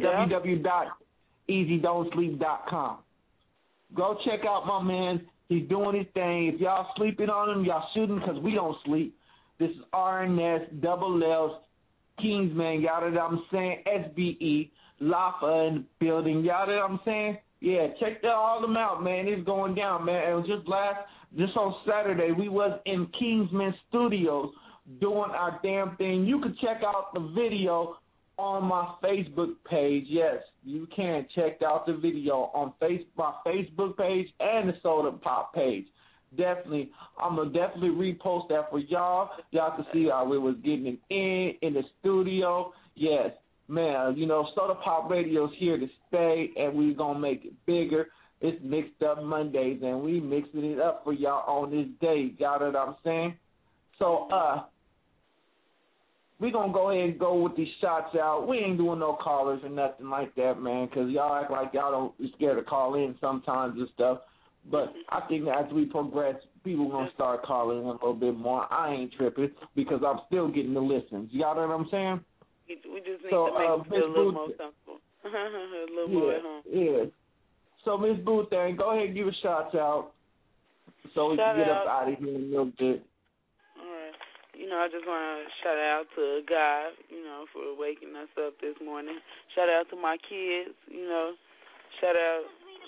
www.easydon'tsleep.com. Go check out my man. He's doing his thing. If y'all sleeping on him, y'all shouldn't, because we don't sleep. This is RNS, Double L's, Kingsman, y'all know what I'm saying? SBE, Lafa in the building, y'all know what I'm saying? Yeah, check all them out, man. It's going down, man. And just on Saturday, we was in Kingsman Studios doing our damn thing. You can check out the video on my Facebook page. Yes, you can check out the video on my Facebook page and the Soda Pop page. Definitely, I'm going to definitely repost that for y'all. Y'all can see how we was getting it in the studio. Yes, man, you know, Soda Pop Radio's here to stay, and we're going to make it bigger. It's Mixed Up Mondays, and we mixing it up for y'all on this day. Y'all know what I'm saying? So, we're going to go ahead and go with these shots out. We ain't doing no callers or nothing like that, man, because y'all act like y'all don't be scared to call in sometimes and stuff. But I think as we progress, people are going to start calling in a little bit more. I ain't tripping because I'm still getting the listens. Y'all know what I'm saying? We just need to make it feel a little more comfortable. A little more at home. Yeah. So, Miss Boothang, go ahead and give a shout out so we can get up out of here in a little bit. All right. You know, I just want to shout out to God, you know, for waking us up this morning. Shout out to my kids, you know. Shout out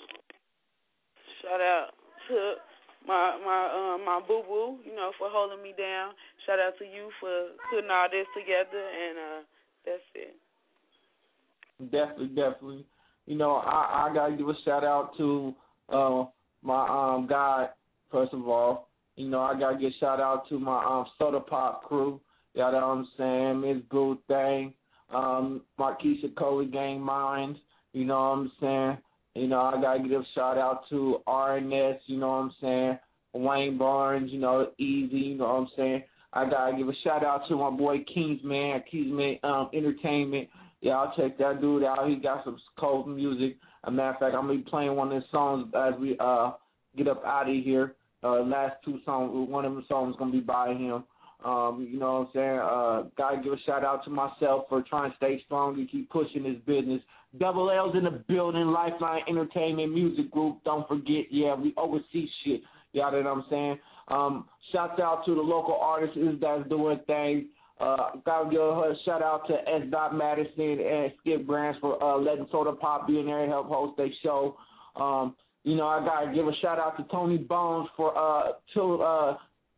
to my boo-boo, you know, for holding me down. Shout out to you for putting all this together, and that's it. Definitely. You know, I got to give a shout out to my God, first of all. You know, I got to give a shout out to my Soda Pop crew. Y'all know what I'm saying? Miss Boo Thang, Marquisha Coley Gang Minds. You know what I'm saying? You know, I got to give a shout out to RNS, you know what I'm saying? Wayne Barnes, you know, Easy, you know what I'm saying? I got to give a shout out to my boy Kingsman Entertainment. Y'all check that dude out. He got some cold music. As a matter of fact, I'm going to be playing one of his songs as we get up out of here. Last two songs, one of the songs is going to be by him. You know what I'm saying? Got to give a shout out to myself for trying to stay strong and keep pushing this business. Double L's in the building, Lifeline Entertainment Music Group. Don't forget, yeah, we oversee shit. Y'all know what I'm saying? Shout out to the local artists that's doing things. Got to give a shout out to S. Madison and Skip Grants for letting Soda Pop be in there and help host their show. You know, I got to give a shout out to Tony Bones for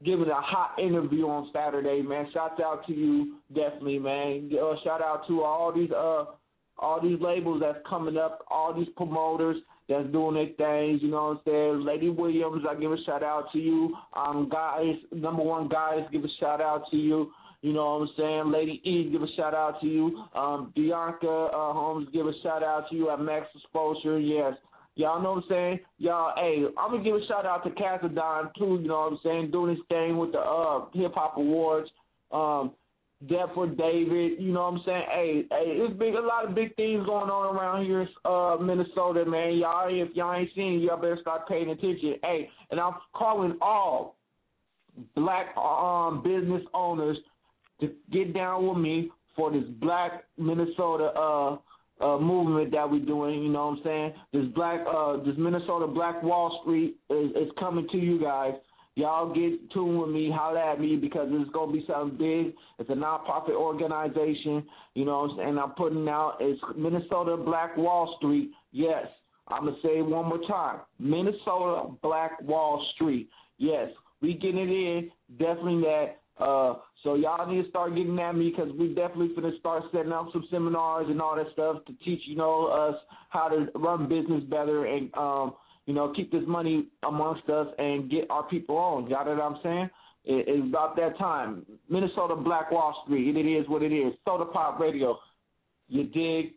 giving a hot interview on Saturday, man. Shout out to you, definitely, man. Shout out to all these labels that's coming up, all these promoters that's doing their things, you know what I'm saying? Lady Williams, I give a shout out to you. Guys, number one guys, give a shout out to you. You know what I'm saying? Lady E, give a shout out to you. Bianca Holmes, give a shout out to you at Max Exposure. Yes. Y'all know what I'm saying? Y'all, hey, I'm going to give a shout out to Casadon, too, you know what I'm saying? Doing his thing with the Hip Hop Awards. Deptford David, you know what I'm saying? Hey, it's big. A lot of big things going on around here in Minnesota, man. Y'all, if y'all ain't seen it, y'all better start paying attention. Hey, and I'm calling all black business owners to get down with me for this Black Minnesota movement that we're doing. You know what I'm saying? This Minnesota Black Wall Street is coming to you guys. Y'all get tuned with me, holla at me, because it's going to be something big. It's a nonprofit organization, you know what I'm saying? I'm putting out, it's Minnesota Black Wall Street. Yes, I'm going to say it one more time. Minnesota Black Wall Street. Yes, we getting it in, definitely that. So y'all need to start getting at me, because we definitely finna start setting up some seminars and all that stuff to teach, you know, us how to run business better and, you know, keep this money amongst us and get our people on. Y'all know what I'm saying? It's about that time. Minnesota Black Wall Street. It is what it is. Soda Pop Radio. You dig?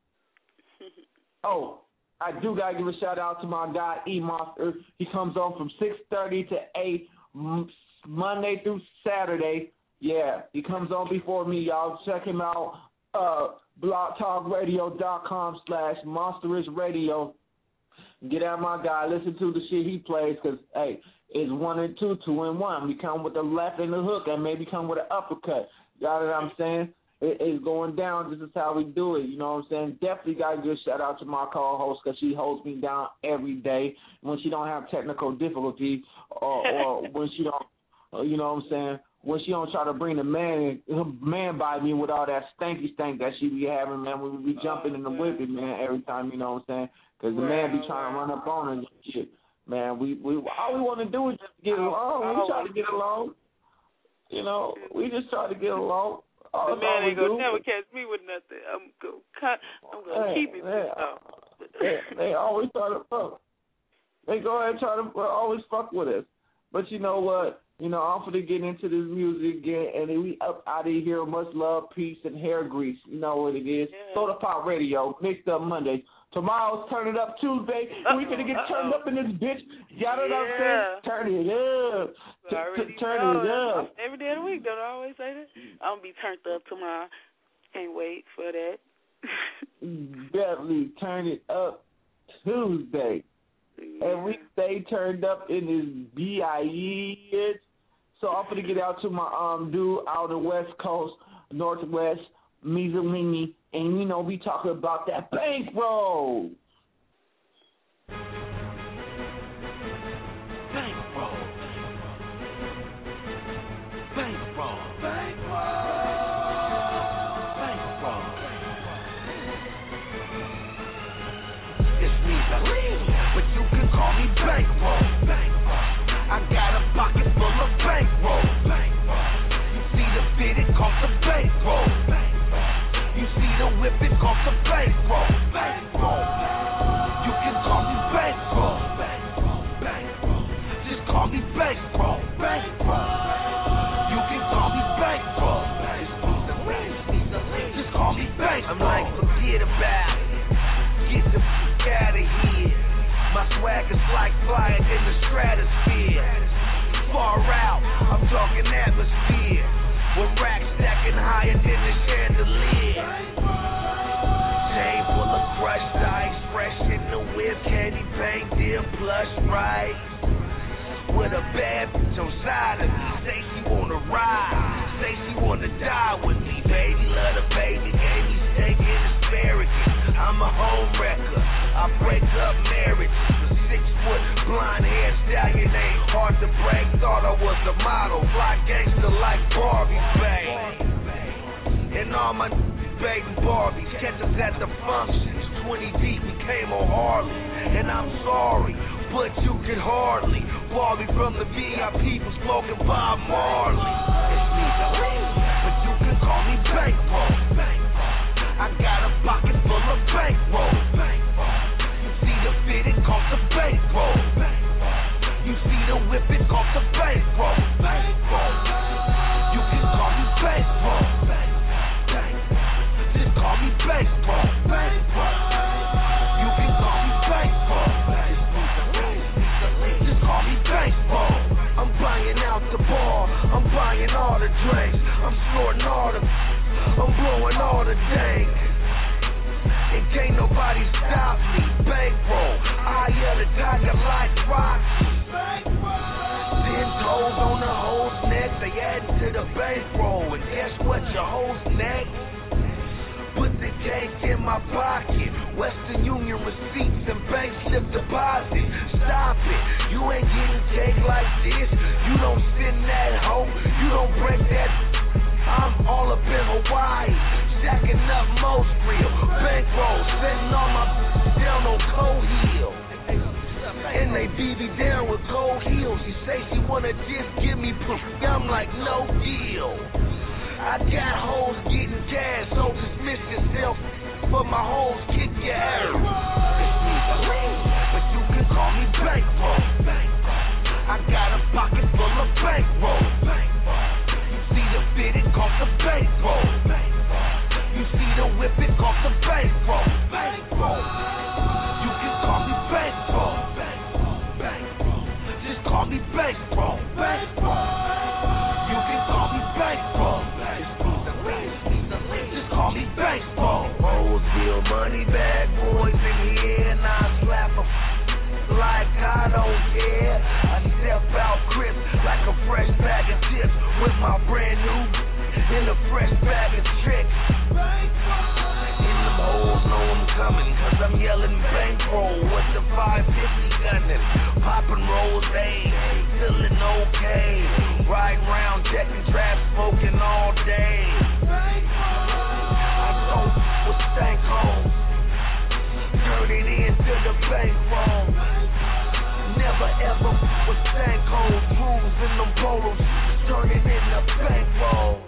Oh, I do got to give a shout-out to my guy, E-Monster. He comes on from 6:30 to 8 Monday through Saturday. Yeah, he comes on before me. Y'all check him out. blogtalkradio.com/monsterousradio. Get out my guy, listen to the shit he plays, because, hey, it's 1 and 2, 2 and 1. We come with the left and the hook and maybe come with an uppercut. Y'all know what I'm saying? It's going down. This is how we do it. You know what I'm saying? Definitely got to give a shout-out to my co-host, because she holds me down every day when she don't have technical difficulty or when she don't, you know what I'm saying, when she don't try to bring the man by me with all that stank that she be having, man, when we be jumping in the whip, man, every time, you know what I'm saying? Because the man be trying to run up on her and shit. Man, we all we want to do is just get along. We try to get along. You know, we just try to get along. The man ain't going to never catch me with nothing. I'm going to keep it. They always try to fuck. They go ahead and try to always fuck with us. But you know what? You know, I'm going to get into this music again, and then we up out of here. Much love, peace, and hair grease. You know what it is. Yeah. Soda Pop Radio, Mixed Up Monday. Tomorrow's Turn It Up Tuesday. We finna get turned up in this bitch. Y'all know what I'm saying? Turn it up. Turn it up. Every day of the week, don't I always say that? I'm going to be turned up tomorrow. Can't wait for that. Definitely Turn It Up Tuesday. Yeah. And we stay turned up in this BIE. So I'm going to get out to my dude out on the West Coast, Northwest, Mizalini, and, you know, we talking about that bankroll. Bankroll. Bankroll. Bankroll. Bankroll. It's Mizalini, but you can call me Bankroll. I got a pocket full of bankroll. You see the fit, it costs a bankroll. You see the whip, it costs a bankroll. You can call me bankroll. Just call me bankroll. You can call me bankroll. Just call me bankroll. I'm like, forget about it. Get the fuck out of here. My swag is like flying in the stratosphere. Far out, I'm talking atmosphere. With racks stacking higher than the chandelier. Chain full of crushed ice, fresh in the whip, candy paint, deal plush right. With a bad bitch on side of me, say she wanna ride, say she wanna die with me. Baby, love the baby, gave me steak and asparagus. I'm a home wrecker, I break up marriages. A 6-foot blonde hair stallion ain't hard to break. Thought I was a model, fly gangster like Barbie, babe. And all my baby Barbies catch us at the functions. 20 deep, we came on Harley. And I'm sorry but you can hardly ball me from the VIP for smoking Bob Marley. It's me, but you can call me Bankroll. I got a pocket full of bankroll. You see the fit, it costs a bankroll. You see the whip, it costs a bankroll. You can call me Bankroll. Just call me Bankroll. You can call me Bankroll. Just call me Bankroll. I'm buying out the bar. I'm buying all the drinks. I'm snorting all the. I'm blowing all the dank. And can't nobody stop me. Bankroll. I yell the tiger like Rocky. 10 toes on the hoe's neck. They add to the bankroll. And guess what? Your hoe's neck. Put the cake in my pocket. Western Union receipts and bank slip deposit. Stop it. You ain't getting cake like this. You don't send that hoe. You don't break that. I'm all up in Hawaii. Stacking up most real. Bankroll. Sitting on my down on Cold Hill. And they BB down with gold heels. She say she wanna just give me proof. I'm like, no deal. I got hoes getting cash, so dismiss yourself. But my hoes kick your ass. But you can call me Bankroll. I got a pocket full of bankroll. You see the fit, it costs a bankroll. You see the whip, it costs a bankroll. You can call me Bankroll. Just call me Bankroll. You can call me Bankroll. Just call me Bankroll. Roseville money bag boys in here, and I slap them like I don't care. I step out crisp like a fresh bag of chips with my brand new in a fresh bag of tricks. In them holes know I'm coming, cause I'm yelling bankroll with the 550 gunning. Popping rolls, hey, feeling okay. Ride round, checking traps, smoking all day. I don't with stank homes. Turn it into the bankroll. Never ever with stank holes. Rules in them polos. Turn it into bankroll.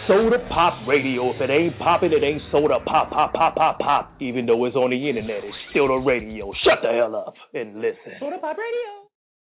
Soda Pop Radio. If it ain't popping, it ain't soda pop, pop, pop, pop, pop. Even though it's on the internet, it's still the radio. Shut the hell up and listen. Soda Pop Radio.